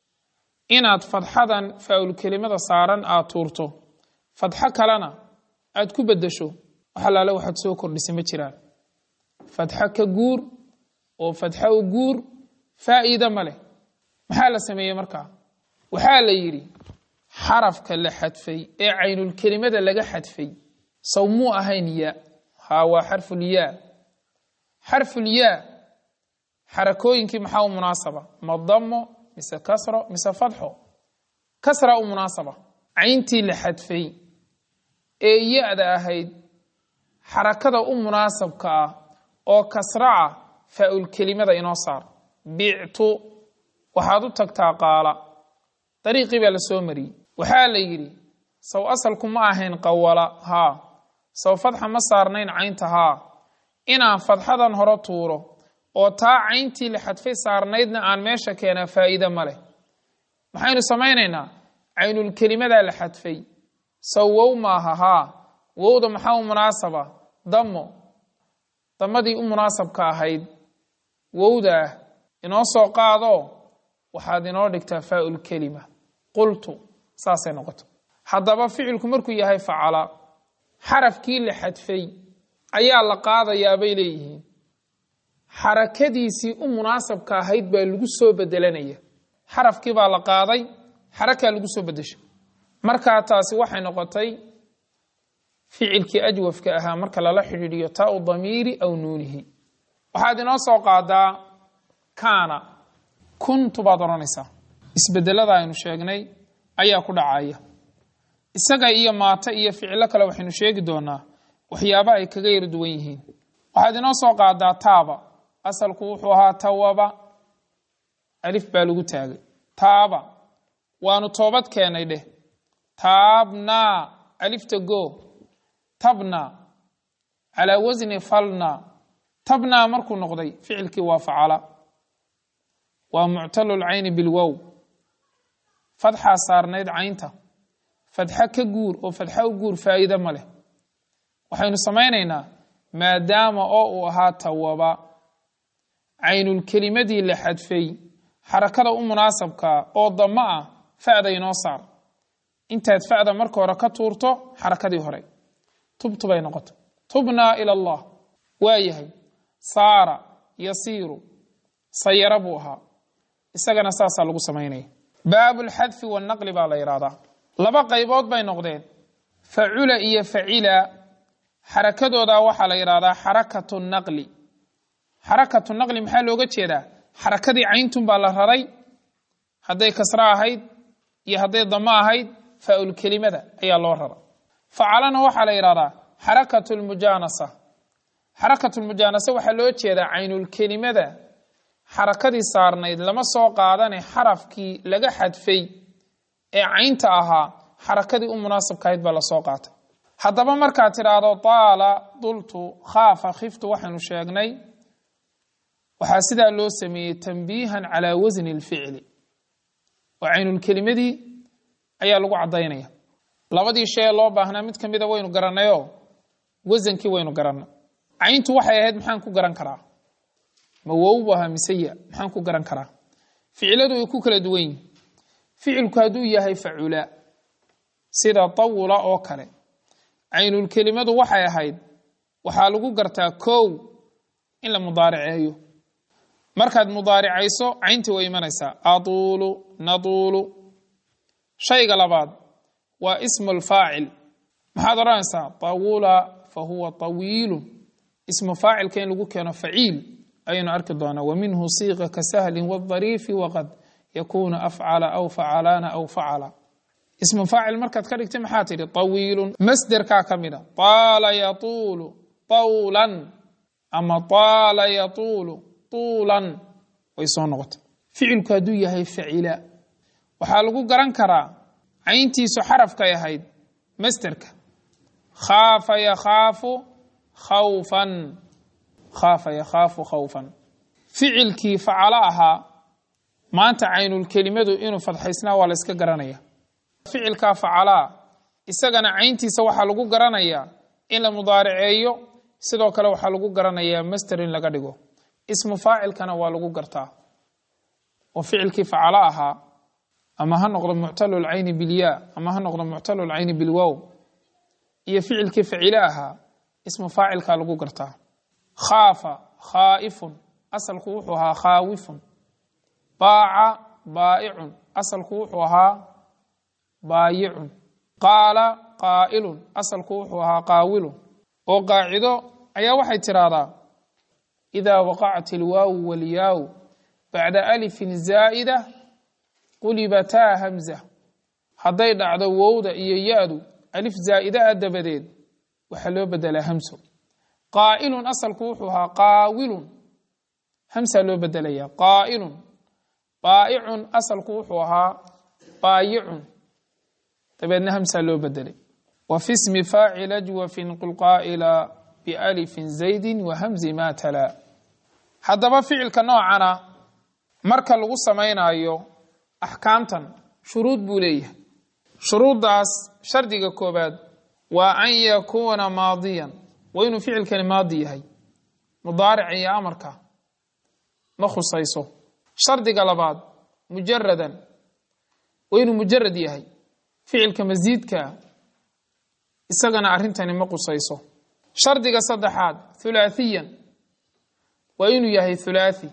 inaad fadxadan faa'ul kelimada saaran aad tuurto fadxo kalena aad ku beddesho wax allaale waxaad soo kordhisay ma jiraan fadxo ka guur oo fadxo u guur faa'iida ma leh maxaa la sameeyey markaa waxaa la yidhi xarafka la xadfay ee caynul kelimada laga xadfay saw muu ahayn ya haa waa xarful yaa xarful yaa xarakooyinkii maxaa u munaasaba ma damo mise kasro mise fadxo kasra u munaasaba cayntii la xadfay ee ya-da ahayd xarakada u munaasabka ah oo kasra ah faa'ul kelimada inoo saar bictu waxaad u tagtaa qaala dariiqii baa la soo mariyey waxaa la yidhi saw asalku ma ahayn qawala haa saw fadxa ma saarnayn caynta haa inaan fadxadan hore tuuro oo taa cayntii la xadfay saarnaydna aan meesha keenaa faa'iide ma leh maxaynu samaynaynaa caynul kelimadaa la xadfay saw wow maaha haa wowda maxaa u munaasaba damo damadii u munaasabka ahayd wowdaah inoo soo qaado waxaad inoo dhigtaa faa'ul kelima qultu saasay noqoto haddaba ficilku markuu yahay facala xarafkii la xadfay ayaa la qaadayaa bay leeyihiin xarakadiisii u munaasabka ahayd baa lagu soo bedelanaya xarafkii baa la qaaday xarakaa lagu soo bedeshay markaa taasi waxay noqotay ficilkii ajwafka ahaa marka lala xidhiidhiyo taau damiiri aw nuunihi waxaad inoo soo qaadaa kaana kuntu baad odhanaysaa isbedelada aynu sheegnay ayaa ku dhacaya isaga iyo maata iyo ficilo kale waxaynu sheegi doonaa waxyaaba ay kaga yar duwan yihiin waxaad inoo soo qaadaa taaba asalku wuxuu ahaa tawaba alif baa lagu taagay taaba waanu toobad keenay dheh taabnaa alifta go tabna calaa wasni falna tabnaa markuu noqday ficilkii waa facala waa muctalul cayni bilwow fadxaa saarnayd caynta fadxo ka guur oo fadxo u guur faa'iide ma leh waxaynu samaynaynaa maadaama oo uu ahaa tawaba caynul kelimadii la xadfay xarakada u munaasabkaa oo damo ah fa'da inoo saar intaad fa'da marka hore ka tuurto xarakadii hore tubtu bay noqoto tubnaa ila allah waa yahay saara yasiiru sayara buu ahaa isagana saasaa lagu samaynaya baabulxadfi wannaqli baa la yidhahdaa laba qaybood bay noqdeen facula iyo facila xarakadooda waxaa la yidhahdaa xarakatu naqli xarakatu naqli maxaa looga jeedaa xarakadii cayntun baa la raray hadday kasro ahayd iyo hadday damo ahayd faa'ul kelimada ayaa loo rara facalana waxaa la yidhahdaa xarakatu lmujaanasa حركة المجانسة وحلو جيدا عين الكلمة ده حركة دي صارنيد لما سو قاداني حرف كي لغا حدفي اي عين تاها حركة دي مناسب كايد بلا سو قات حدبا مركا ترادو طال ضلت خاف خفت وحن شيغني وحاسدا لو سمي تنبيها على وزن الفعل وعين الكلمة دي ايا لغو عدينيا labadii shay loo baahnaa mid kamida waynu garanayo wazankii waynu garanaa ayntu waxay ahayd maxaan ku garan karaa ma wawbaha misaya maxaan ku garan karaa ficiladu ay ku kala duwan yihiin ficilku haduu yahay facula sida tawla oo kale aynul kelimadu waxay ahayd waxa lagu gartaa koow in la mudaariceeyo markaad mudaaricayso aynti way imanaysaa atulu nadulu shayga labaad واسم الفاعل محاد رانسا طاولا فهو طويل اسم فاعل كان لغو كان فعيل أين أركضنا ومنه صيغة كسهل والظريف وقد يكون أفعل أو فعلان أو فعل اسم فاعل مركز كارك تمحاتي طويل مصدر كاكمنا طال يطول طولا أما طال يطول طولا ويصون نغط فعل كادوية هي فعلا وحالقو قرانكرا عينتيسو حرف كيهيد مسترك خاف يخاف خوفا خاف يخاف خوفا فعل كي فعلها ما انت عين الكلمة إنو فتحيسنا ولا اسكا قرانيا فعل كا فعلا إساقنا عينتيسو وحالقو قرانيا إلا مضارعيو سيدو كلا وحالقو قرانيا مسترين لقدقو اسم فاعل كان والقو قرتا وفعل كي فعلها أما هنقض معتل العين بالياء أما هنقض معتل العين بالواو هي فعل كيف علاها اسم فاعل كالقو قرتا خاف خائف أصل خوحها خاوف باع بائع أصل خوحها بايع قال قائل أصل خوحها قاول وقاعدو أي واحد ترادا إذا وقعت الواو والياو بعد ألف زائدة قلبتا همزة حدي دعدو وودا iyo yaadu alif zaa'ida dabadeed waxa loo bedela hamso qaa'ilun asalku wuxuu ahaa qaawilun hamsa loo bedelaya qaa'ilun baa'i'un asalku wuxuu ahaa baayi'un dabeedna hamsa loo bedelay wa fi ismi fa'il ajwafin qul qaa'ila bi alif zaid wa hamzi ma tala hadaba ficilka noocana marka lagu sameeynayo أحكامتن شروط بوليه شروط داس شرطيقة كوباد وأن يكون ماضيا وإنه فعل كان ماضي هاي مضارع يا أمرك مخصيصه شرطيقة لبعض مجردا وإنه مجرد يهي فعل كمزيد كا إساقنا عرهمتاني مخصيصه شرطيقة صدحات ثلاثيا وإنه يهي ثلاثي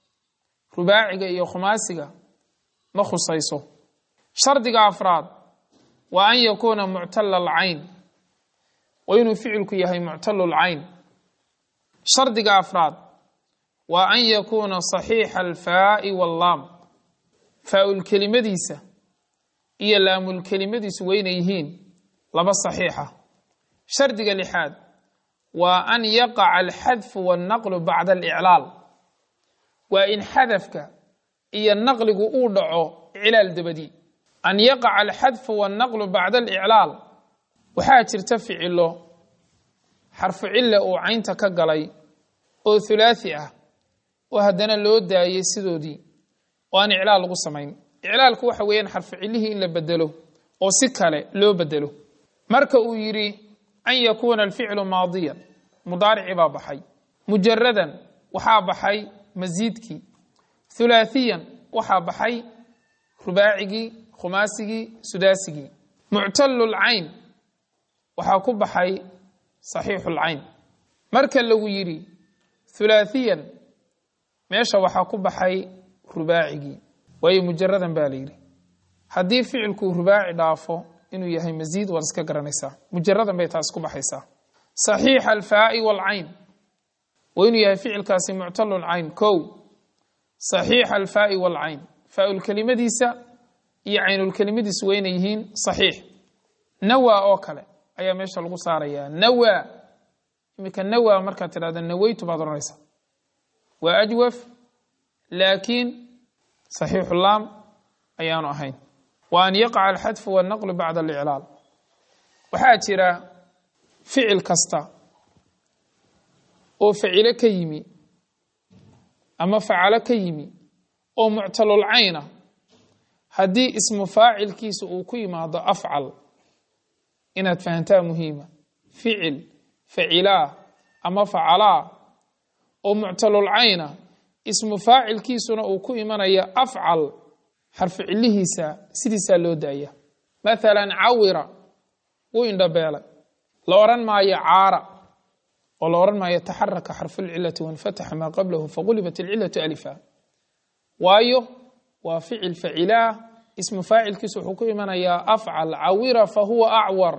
رباعي يا خماسي ما خصيصه شرطiga أفراد وأن يكون معتل العين وإنه فعلك يهي معتل العين شرطiga أفراد وأن يكون صحيح الفاء واللام فاء الكلمة ديسة إيا لام الكلمة ديس وين يهين لما صحيحة شرطiga لحاد وأن يقع الحذف والنقل بعد الإعلال وإن حذفك إيا النقل أودعو علال دبدي أن يقع الحذف والنقل بعد الإعلال وحا ترتفع له حرف علة أو عينتا كقلي أو ثلاثية وهدنا لو داية سدودي وأن إعلال قصمين إعلال كوحا وين حرف عليه إلا بدله أو سكالي لو بدله مركا يري أن يكون الفعل ماضيا مضارع بابحي مجردا وحا بحي مزيدكي ثلاثيا وحا بحي رباعي خماسي سداسي معتل العين وحا كبحي صحيح العين مركا لو يري ثلاثيا ماشا وحا كبحي رباعي وهي مجردا باليري هدي فعلك رباعي دافو إنه يهي مزيد ورسكا قرانيسا مجردا بيتاس كبحيسا صحيح الفاء والعين وإنه يهي فعل كاسي معتل العين كو صحيح الفاء والعين فاء الكلمة ديسا يعين الكلمة ديس وين يهين صحيح نوى أوكله أي ماشا الغصارية نوى imika nawa marka tiraahdo nawaytu baad oranaysa wa ajwaf laakiin saxiix lam ayaanu ahayn wa an yaqa al-hadf wa an-naql ba'da al-i'lal waxa jira ficil kasta oo ficilo ka yimi ama facala ka yimi oo mu'talul ayna hadii ismu faacilkiisu uu ku yimaado afcal inaad fahantaa muhiima ficil facila ama facala oo mu'talul ayna ismu faacilkiisuna uu ku imanaya afcal xarf ficilihiisa sidiisa loo daaya مثلا عوره ويندبيله la oran maayo caara oo la oran maayo taharraka harfu al-illati wa fataha ma qablahu faqulibat al-illatu alifa waayo wa fi'il fa'ila ismu fa'ilkiisu wuxuu ku imanayaa af'al awira fa huwa a'war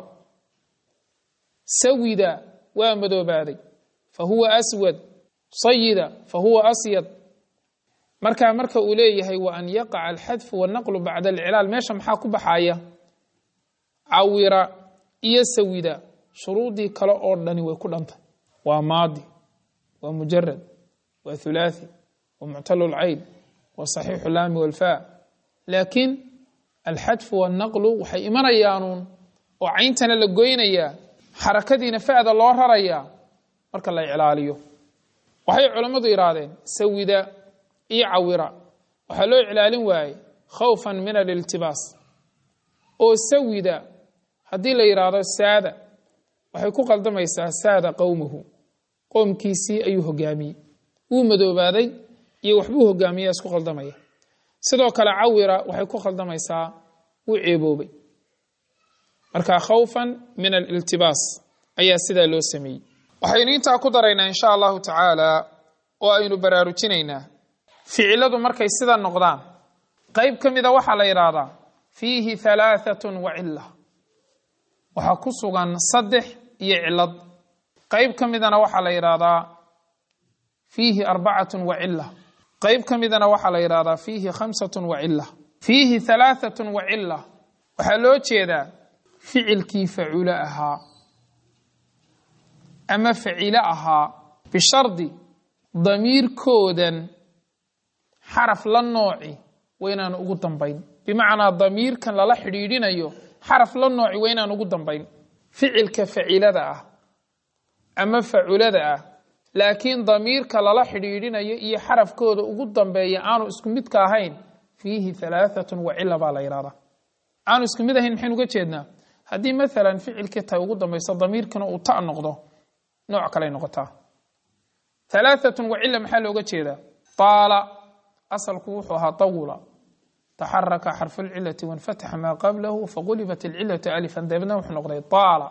sawida wa madoobaday fa huwa aswad sayida fa huwa asyad marka marka uu leeyahay wa an yaqa al-hadf wa an-naql ba'da al-i'lal meesha maxaa ku baxaya awira iyo sawida shuruudii kale oo dhani way ku dhanta waa maadi waa mujarrad waa thulathi waa mu'talul ayn waa sahih al-lam wal fa laakin al-hadf wa an-naql waxay imanayaan oo ayntana la goynaya harakadiina faada loo raraya marka la ilaaliyo waxay culimadu yiraahdeen sawida iyo awira waxa loo ilaalin waayay khawfan min al-iltibas oo sawida hadii la yiraahdo saada waxay ku qaldamaysaa saada qowmuhu qoomkiisii ayuu hogaamiyay uu madoobaaday iyo waxbuu hogaamiyay isku qaldamaya sidoo kale awira waxay ku qaldamaysaa uu ceeboobay marka khawfan min al-iltibas ayaa sida loo sameeyay waxaynu inta ku daraynaa insha Allah ta'ala oo aynu baraarujinaynaa ficiladu markay sida noqdaan qayb kamida waxa la yiraahdaa fihi thalathatun wa illa waxa ku sugan saddex iyo cilad qayb kamidana waxa la yiraahdaa fihi arba'atun wa illa qayb kamidana waxa la yiraahdaa fihi khamsatun wa illa fihi thalathatun wa illa waxa loo jeedaa ficilkii fa'ula ahaa ama fa'ila ahaa bi shardi damiirkoodan xaraf la nooci weynaan ugu dambayn bimaana damiirkan la xidhiidhinayo xaraf la nooci weynaan ugu dambayn ficilka fa'ilada ah ama fa'ulada ah laakiin damiirka la xidhiidhinayo iyo xarafkooda ugu dambeeya aanu isku mid ka ahayn fihi thalathatun wa illa baa la yiraahdaa aanu isku mid ahayn maxay uga jeednaa hadii mesela ficilka ta ugu dambaysa damiirkana uu ta noqdo nooc kale noqotaa thalathatun wa illa maxaa looga jeedaa taala asalku wuxuu ahaa tawla taharraka harfu al-illati wa fataha ma qablahu faqulibat al-illatu alifan dabna wuxuu noqday taala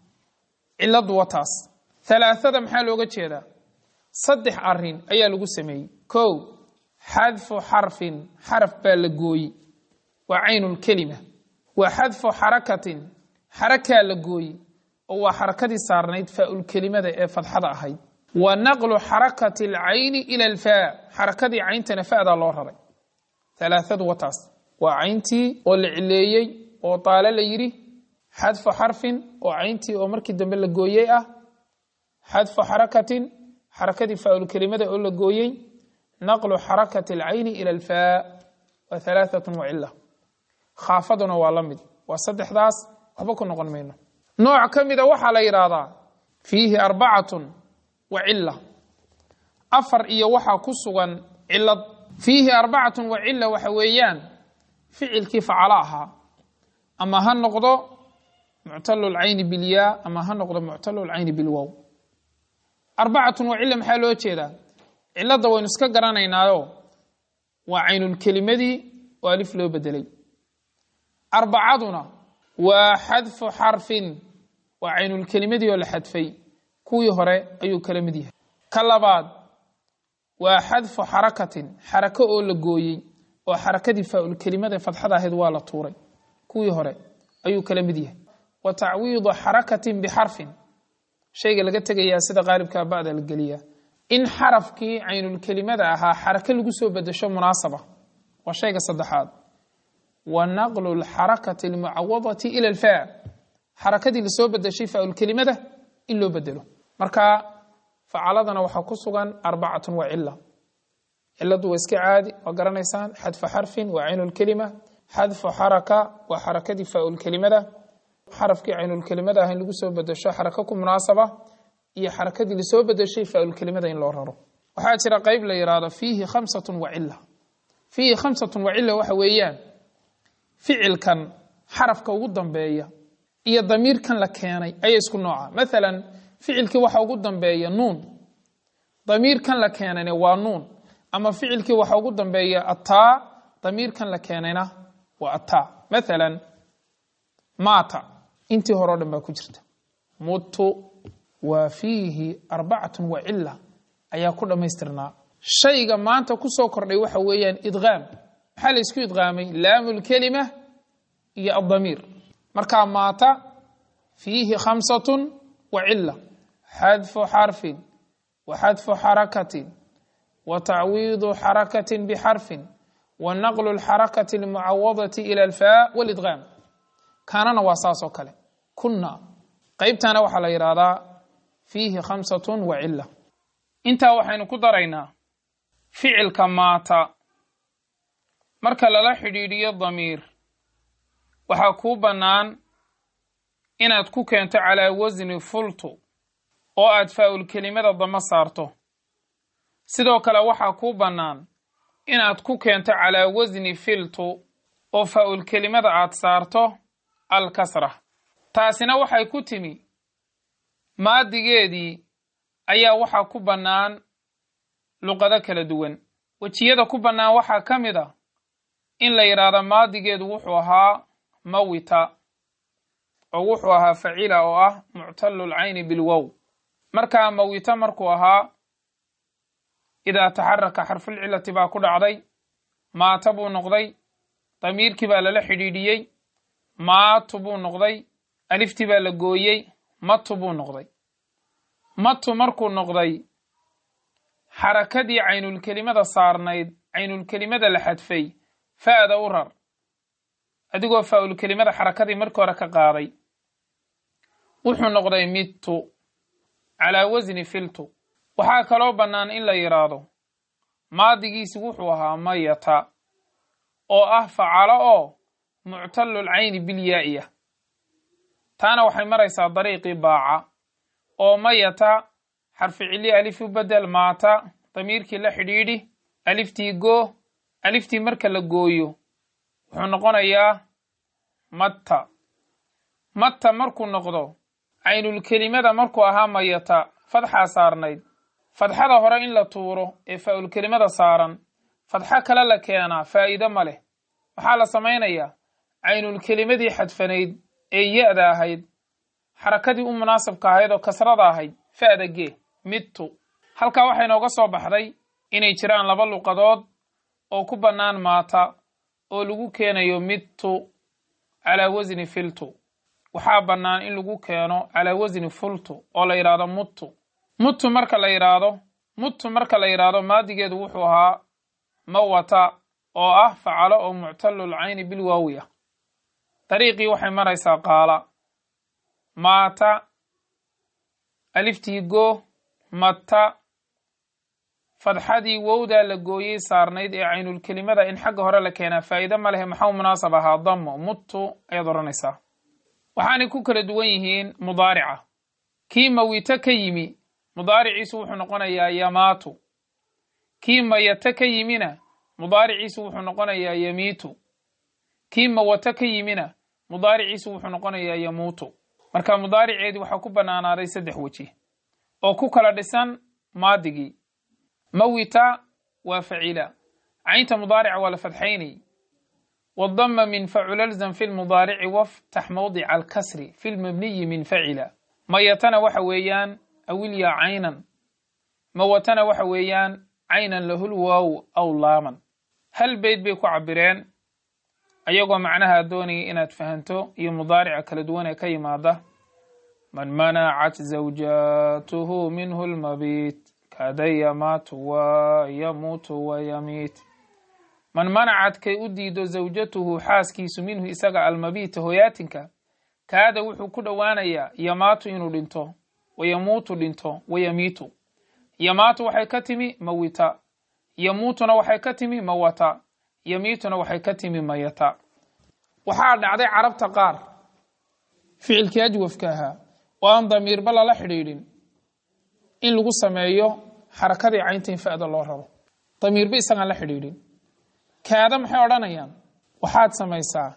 illad wataas thalathada maxaa looga jeedaa saddex arin ayaa lagu sameeyay kow hadfu harfin harf baa la gooyay wa aynul kalima wa hadfu harakatin haraka la gooyay oo waa harakadii saarnayd fa'ul kalimada ee fadhada ahayd wa naqlu harakati al-ayn ila al-fa harakadii ayntana faada loo raray thalathadu wataas waa ayntii oo la cileeyay oo taala la yiri hadfu harfin oo ayntii oo markii dambe la gooyay ah hadfu harakatin harakadii fa'ul kalimada oo la gooyay naqlu harakati al-ayn ila al-fa wa thalathatun wa illa khaafaduna waa lamid waa saddexdaas waxba ku noqon meeyno nooc kamida waxa la yiraahdaa fihi arba'atun wa illa afar iyo waxa ku sugan illad fihi arba'atun wa illa waxa weeyaan ficilkii facalaha ama ha noqdo mu'talul ayn bil ya ama ha noqdo mu'talul ayn bil waw arba'atun wa illa maxaa loo jeedaa illada waynu iska garanaynaayo waa aynul kalimadi oo alif loo bedelay arba'aduna waa hadfu harfin waa aynul kalimadi oo la hadfay kuwii hore ayuu kala mid yahay kalabaad waa hadfu harakatin haraka oo la gooyay oo harakadii fa'ul kalimada fadhada ahayd waa la tuuray kuwii hore ayuu kala mid yahay wa ta'wiidu harakatin bi harfin shayga laga tagayaa sida qaalibka baada la galiya in harafkii aynul kalimada ahaa haraka lagu soo bedesho munaasaba waa shayga saddexaad wa naqlu al-harakati al-mu'awwadati ila al-fa' harakadii la soo bedeshay fa'ul kalimada in loo bedelo marka facaladana waxa ku sugan arbacatun wa illa illadu waa iska caadi waa garanaysaan xadfu xarfin wa aynul kalima xadfu xaraka wa xarakadi fa'ul kalimada xarafkii aynul kalimada ah in lagu soo bedesho xaraka ku munaasaba iyo xarakadii la soo bedeshay fa'ul kalimada in loo raro waxa jira qayb la yiraahdo fiihi khamsatun wa illa fiihi khamsatun wa illa waxa weeyaan ficilkan xarafka ugu dambeeya iyo damiirkan la keenay ay isku nooca mesela ficilkii waxa ugu dambeeya nuun damiirkan la keenayna waa nuun ama ficilkii waxa ugu dambeeya ataa damiirkan la keenayna waa ataa mesela mata intii hore dhan baa ku jirta mutu wa fiihi arbacatun wa illa ayaa ku dhamaystirnaa shayga maanta ku soo kordhay waxa weeyaan idgaam waxa la isku idgaamay laamul kalima iyo ad-damiir marka maata fiihi khamsatun wa illa xadfu xarfin wa xadfu xarakatin wa tacwiidu xarakatin bixarfin wa naqlu alxarakati almucawadati ila alfaa walidgaam kaanana waa saasoo kale kunna qaybtana waxaa la yidhaahdaa fiihi khamsatun wa cilla intaa waxaynu ku daraynaa ficilka maata marka lala xidhiidhiyo damiir waxaa kuu bannaan inaad ku keento calaa wasni fultu oo aad fa'ul kelimada dama saarto sidoo kale waxaa kuu bannaan inaad ku keento calaa wasni filtu oo fa'ul kelimada aad saarto alkasra taasina waxay ku timi maadigeedii ayaa waxaa ku bannaan luqado kala duwan wejiyada ku bannaan waxaa ka mid a in la yidhaahdo maadigeedu wuxuu ahaa mawita oo wuxuu ahaa facila oo ah muctalul cayni bilwow markaa mawita markuu ahaa idaa taxaraka xarfulcilati baa ku dhacday maata buu noqday damiirkii baa lala xidhiidhiyey maatu buu noqday aliftii baa la gooyey matu buu noqday matu markuu noqday xarakadii caynulkelimada saarnayd caynulkelimada la xadfay fa'da u rar adigoo fa'ul kelimada xarakadii markii hore ka qaaday wuxuu noqday mittu calaa wasni filtu waxaa kaloo bannaan in la yidhaahdo maadigiisi wuxuu ahaa mayata oo ah facalo oo muctalul cayni bilyaa'iya taana waxay maraysaa dariiqii baaca oo mayata xarfi cili alif u bedel maata damiirkii la xidhiidhi aliftii goo aliftii marka la gooyo wuxuu noqonayaa matta matta markuu noqdo caynul kelimada markuu ahaa mayata fadxaa saarnayd fadxada hore in la tuuro ee fa'ul kelimada saaran fadxo kale la keenaa faa'iido ma leh waxaa la samaynayaa caynul kelimadii xadfanayd ee ya-da ahayd xarakadii u munaasabka ahayd oo kasrada ahayd fa'da gee mittu halkaa waxay nooga soo baxday inay jiraan laba luqadood oo ku bannaan maata oo lagu keenayo mittu calaa wasni filtu waxaa bannaan in lagu keeno calaa wasni fultu oo la yidhaahdo muttu muttu marka la yidhaahdo muttu marka la yidhaahdo maadigeedu wuxuu ahaa mawata oo ah facalo oo muctalul cayni bilwaawiya dariiqii waxay maraysaa qaala maata aliftii goo matta fadxadii wowdaa la gooyey saarnayd ee caynulkelimada in xagga hore la keenaa faa'iido ma lehe maxaa munaasab ahaa damo muttu ayaad odhanaysaa waxaanay ku kala duwan yihiin mudaarica kii mawito ka yimi mudaariciisu wuxuu noqonayaa yamaatu kii mayata ka yimina mudaariciisu wuxuu noqonayaa yamiitu kii mawata ka yimina mudaariciisu wuxuu noqonayaa yamuutu marka mudaariceedii waxaa ku bannaanaaday saddex weji oo ku kala dhisan maadigii mawita waa facila caynta mudaarica waa la fadxaynay wadama min facula alzam fi lmudaarici waftax mawdica alkasri fi lmabniyi min facila mayatana waxa weeyaan awilya caynan mawatana waxa weeyaan caynan lahul waaw aw laaman hal beyd bay ku cabireen ayagoo macnaha doonaya inaad fahanto iyo mudaarica kala duwan ee ka yimaada man manacat zawjatuhu minhu lmabiit kaada yamaatu wa yamuutu wa yamiit man manacad kay u diido zawjatuhu xaaskiisu minhu isaga almabiita hoyaatinka kaada wuxuu ku dhowaanayaa yamaatu inuu dhinto wayamuutu dhinto wayamiitu yamaatu waxay ka timi mawita yamuutuna waxay ka timi mawata yamiituna waxay ka timi mayata waxaa dhacday carabta qaar ficilkii ajwafka ahaa oo aan damiirba lala xidhiidhin in lagu sameeyo xarakadii caynta in fa'da loo raro damiirba isagaan la xidhiidhin kaada maxay odhanayaan waxaad samaysaa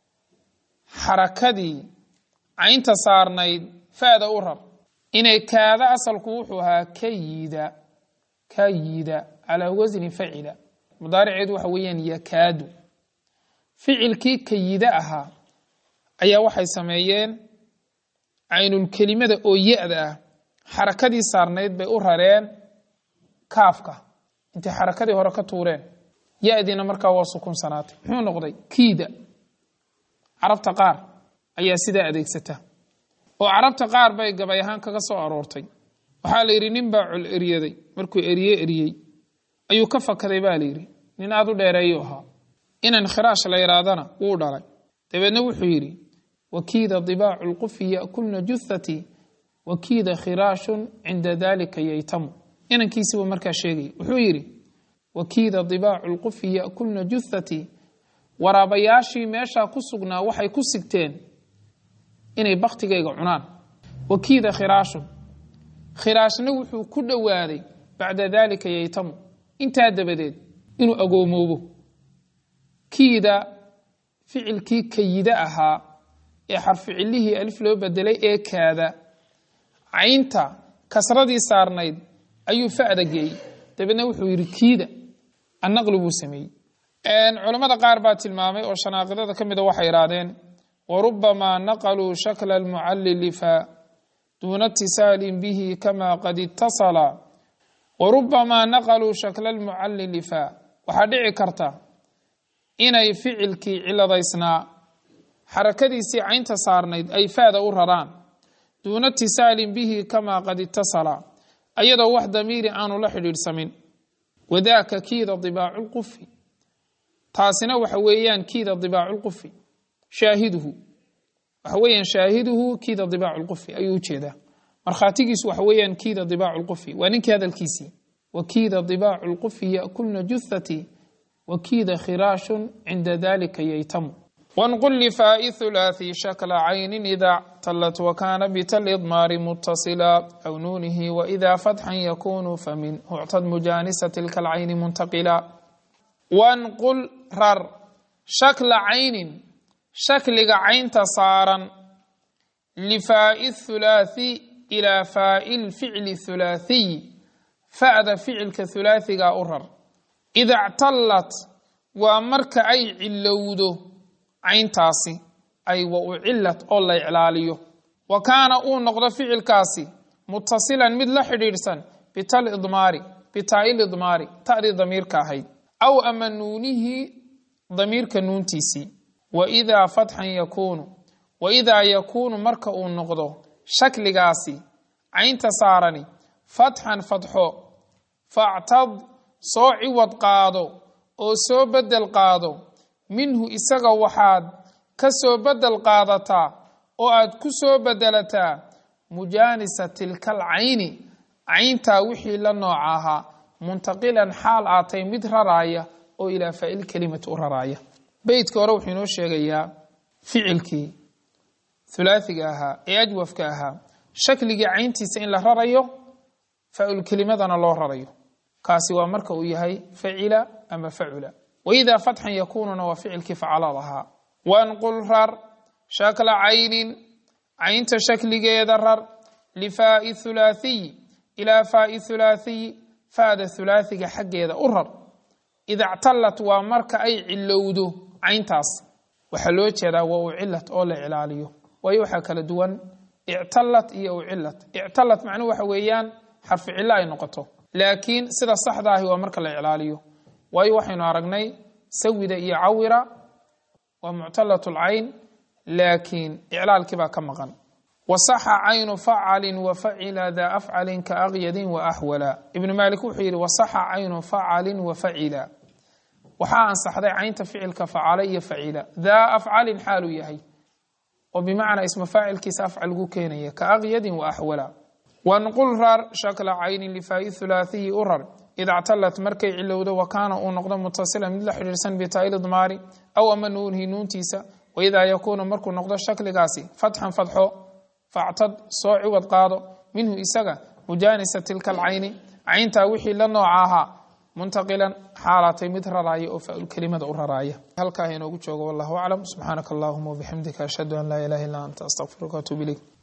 xarakadii caynta saarnayd fa'da u rar inay kaada asalku wuxuu ahaa kayida kayida calaa wasni facila mudaariceedu waxa weeyaan yakaadu ficilkii kayida ahaa ayaa waxay sameeyeen caynulkelimada oo ya-da ah xarakadii saarnayd bay u rareen kaafka intay xarakadii hore ka tuureen ya-diina markaa waa sukunsanaatay muxuu noqday kiida carabta qaar ayaa sidaa adeegsata oo carabta qaar bay gabay ahaan kaga soo aroortay waxaa la yidhi nin baa col eryaday markuu eriye eriyey ayuu ka fakaday baa la yidhi nin aad u dheereeyuu ahaa inan khiraash la yidhaahdana wuu dhalay dabeedna wuxuu yidhi wakiida dibaacu lqufi ya'kulna juthati wakiida khiraashun cinda daalika yaytamu inankiisii buu markaa sheegay wuxuu yidhi wakiida dibaacu lqufi ya'kulna juthati waraabayaashii meeshaa ku sugnaa waxay ku sigteen inay baktigayga cunaan wakiida khiraashun khiraashna wuxuu ku dhowaaday bacda daalika yaytamu intaa dabadeed inuu agoomoobo kiida ficilkii kayida ahaa ee xarficilihii alif loo bedelay ee kaada caynta kasradii saarnayd ayuu fa'da geeyey dabeedna wuxuu yidhi kiida annaqli buu sameeyey culammada qaar baa tilmaamay oo shanaaqidada ka mida waxay idhaahdeen warubamaa naqaluu shakla almucallili fa duuna itisaalin bihi kama qad itasala warubamaa naqaluu shakla almucallili fa waxaa dhici karta inay ficilkii ciladaysnaa xarakadiisii caynta saarnayd ay fa'da u raraan duuna itisaalin bihi kama qad itasala ayadoo wax damiiri aanu la xidhiidhsamin wadaaka kiida dibaacu lqufi taasina waxa weeyaan kiida dibaacu lqufi shaahiduhu waxa weeyaan shaahiduhu kiida dibaacu lqufi ayuu ujeedaa markhaatigiisu waxa weeyaan kiida dibaacu lqufi waa ninkii hadalkiisii wakiida dibaacu lqufi ya'kulna juthati wakiida khiraashun cinda dalika yaytamu wanqul lifaa'i thulaathi shakla caynin idaa tallat wakaana bital idmaari mutasila aw nuunihi waidaa fatxan yakunu famin uctad mujaanisa tilka alcayni muntaqila wanqul rar shakla caynin shakliga caynta saaran lifaa'i thulaathi ilaa faa'i lficli thulaathiy fa'da ficilka thulaathigaa u rar ida ctallat waa marka ay cilowdo cayntaasi ay wa ucillat oo la iclaaliyo wa kaana uu noqdo ficilkaasi mutasilan mid la xidhiidhsan bital idmaari bitaa'il idmaari ta'dii damiirka ahayd aw ama nuunihii damiirka nuuntiisii waidaa fatxan yakuunu waidaa yakuunu marka uu noqdo shakligaasi caynta saarani fatxan fatxo factad soo ciwad qaado oo soo bedel qaado minhu isaga waxaad ka soo bedel qaadataa oo aad ku soo bedelataa mujaanisa tilkal cayni cayntaa wixii la nooc ahaa muntaqilan xaal aatay mid raraaya oo ilaa faa'il kelimati u raraaya beydka hore wuxuu inoo sheegayaa ficilkii thulaathiga ahaa ee ajwafka ahaa shakligii cayntiisa in la rarayo faa'il kelimadana loo rarayo kaasi waa marka uu yahay facila ama facula waidaa fatxan yakuununa waa ficilkii facalaad ahaa wanqul rar shakla caynin caynta shakligeeda rar lifaa'i thulaathiy ilaa faa'i thulaathiy fa'da thulaathiga xaggeeda u rar ida ctallat waa marka ay cilowdo cayntaas waxaa loo jeedaa waa ucillat oo la cilaaliyo waayo waxaa kala duwan ictallat iyo ucillat ictallat macnuhu waxa weeyaan xarfi cillo ay noqoto laakiin sida saxda ahi waa marka la iclaaliyo waayo waxaynu aragnay sawida iyo cawira waa muctalat lcayn laakiin iclaalkii baa ka maqan wasaxa caynu facalin wafacila daa afcalin kaakyadin waaxwala ibnu maalik wuxuu yidhi wasaxa caynu facalin wafacila waxaa ansaxday caynta ficilka facala iyo facila daa afcalin xaaluu yahay oo bimacnaa isma faacilkiisa afcal gu keenaya kaakyadin waaxwala wanqul rar shakla caynin lifaa'i thulaathihi u rar id actalat markay cilowdo wa kaana uu noqdo mutasila mid la xidhiirsan bitaa'il idmaari aw ama nuunhi nuuntiisa waidaa yakuunu markuu noqdo shakligaasi fatxan fadxo factad soo ciwad qaado minhu isaga mujaanisa tilka alcayni cayntaa wixii la nooca ahaa muntaqilan xaalatay mid raraaya oo fa'ul kelimada u raraaya halkaa inoogu joogo wallahu aclam subxaanaka allahuma wabixamdika ashhadu an laa ilaha illa anta astaghfiruka wa atuubu ilayk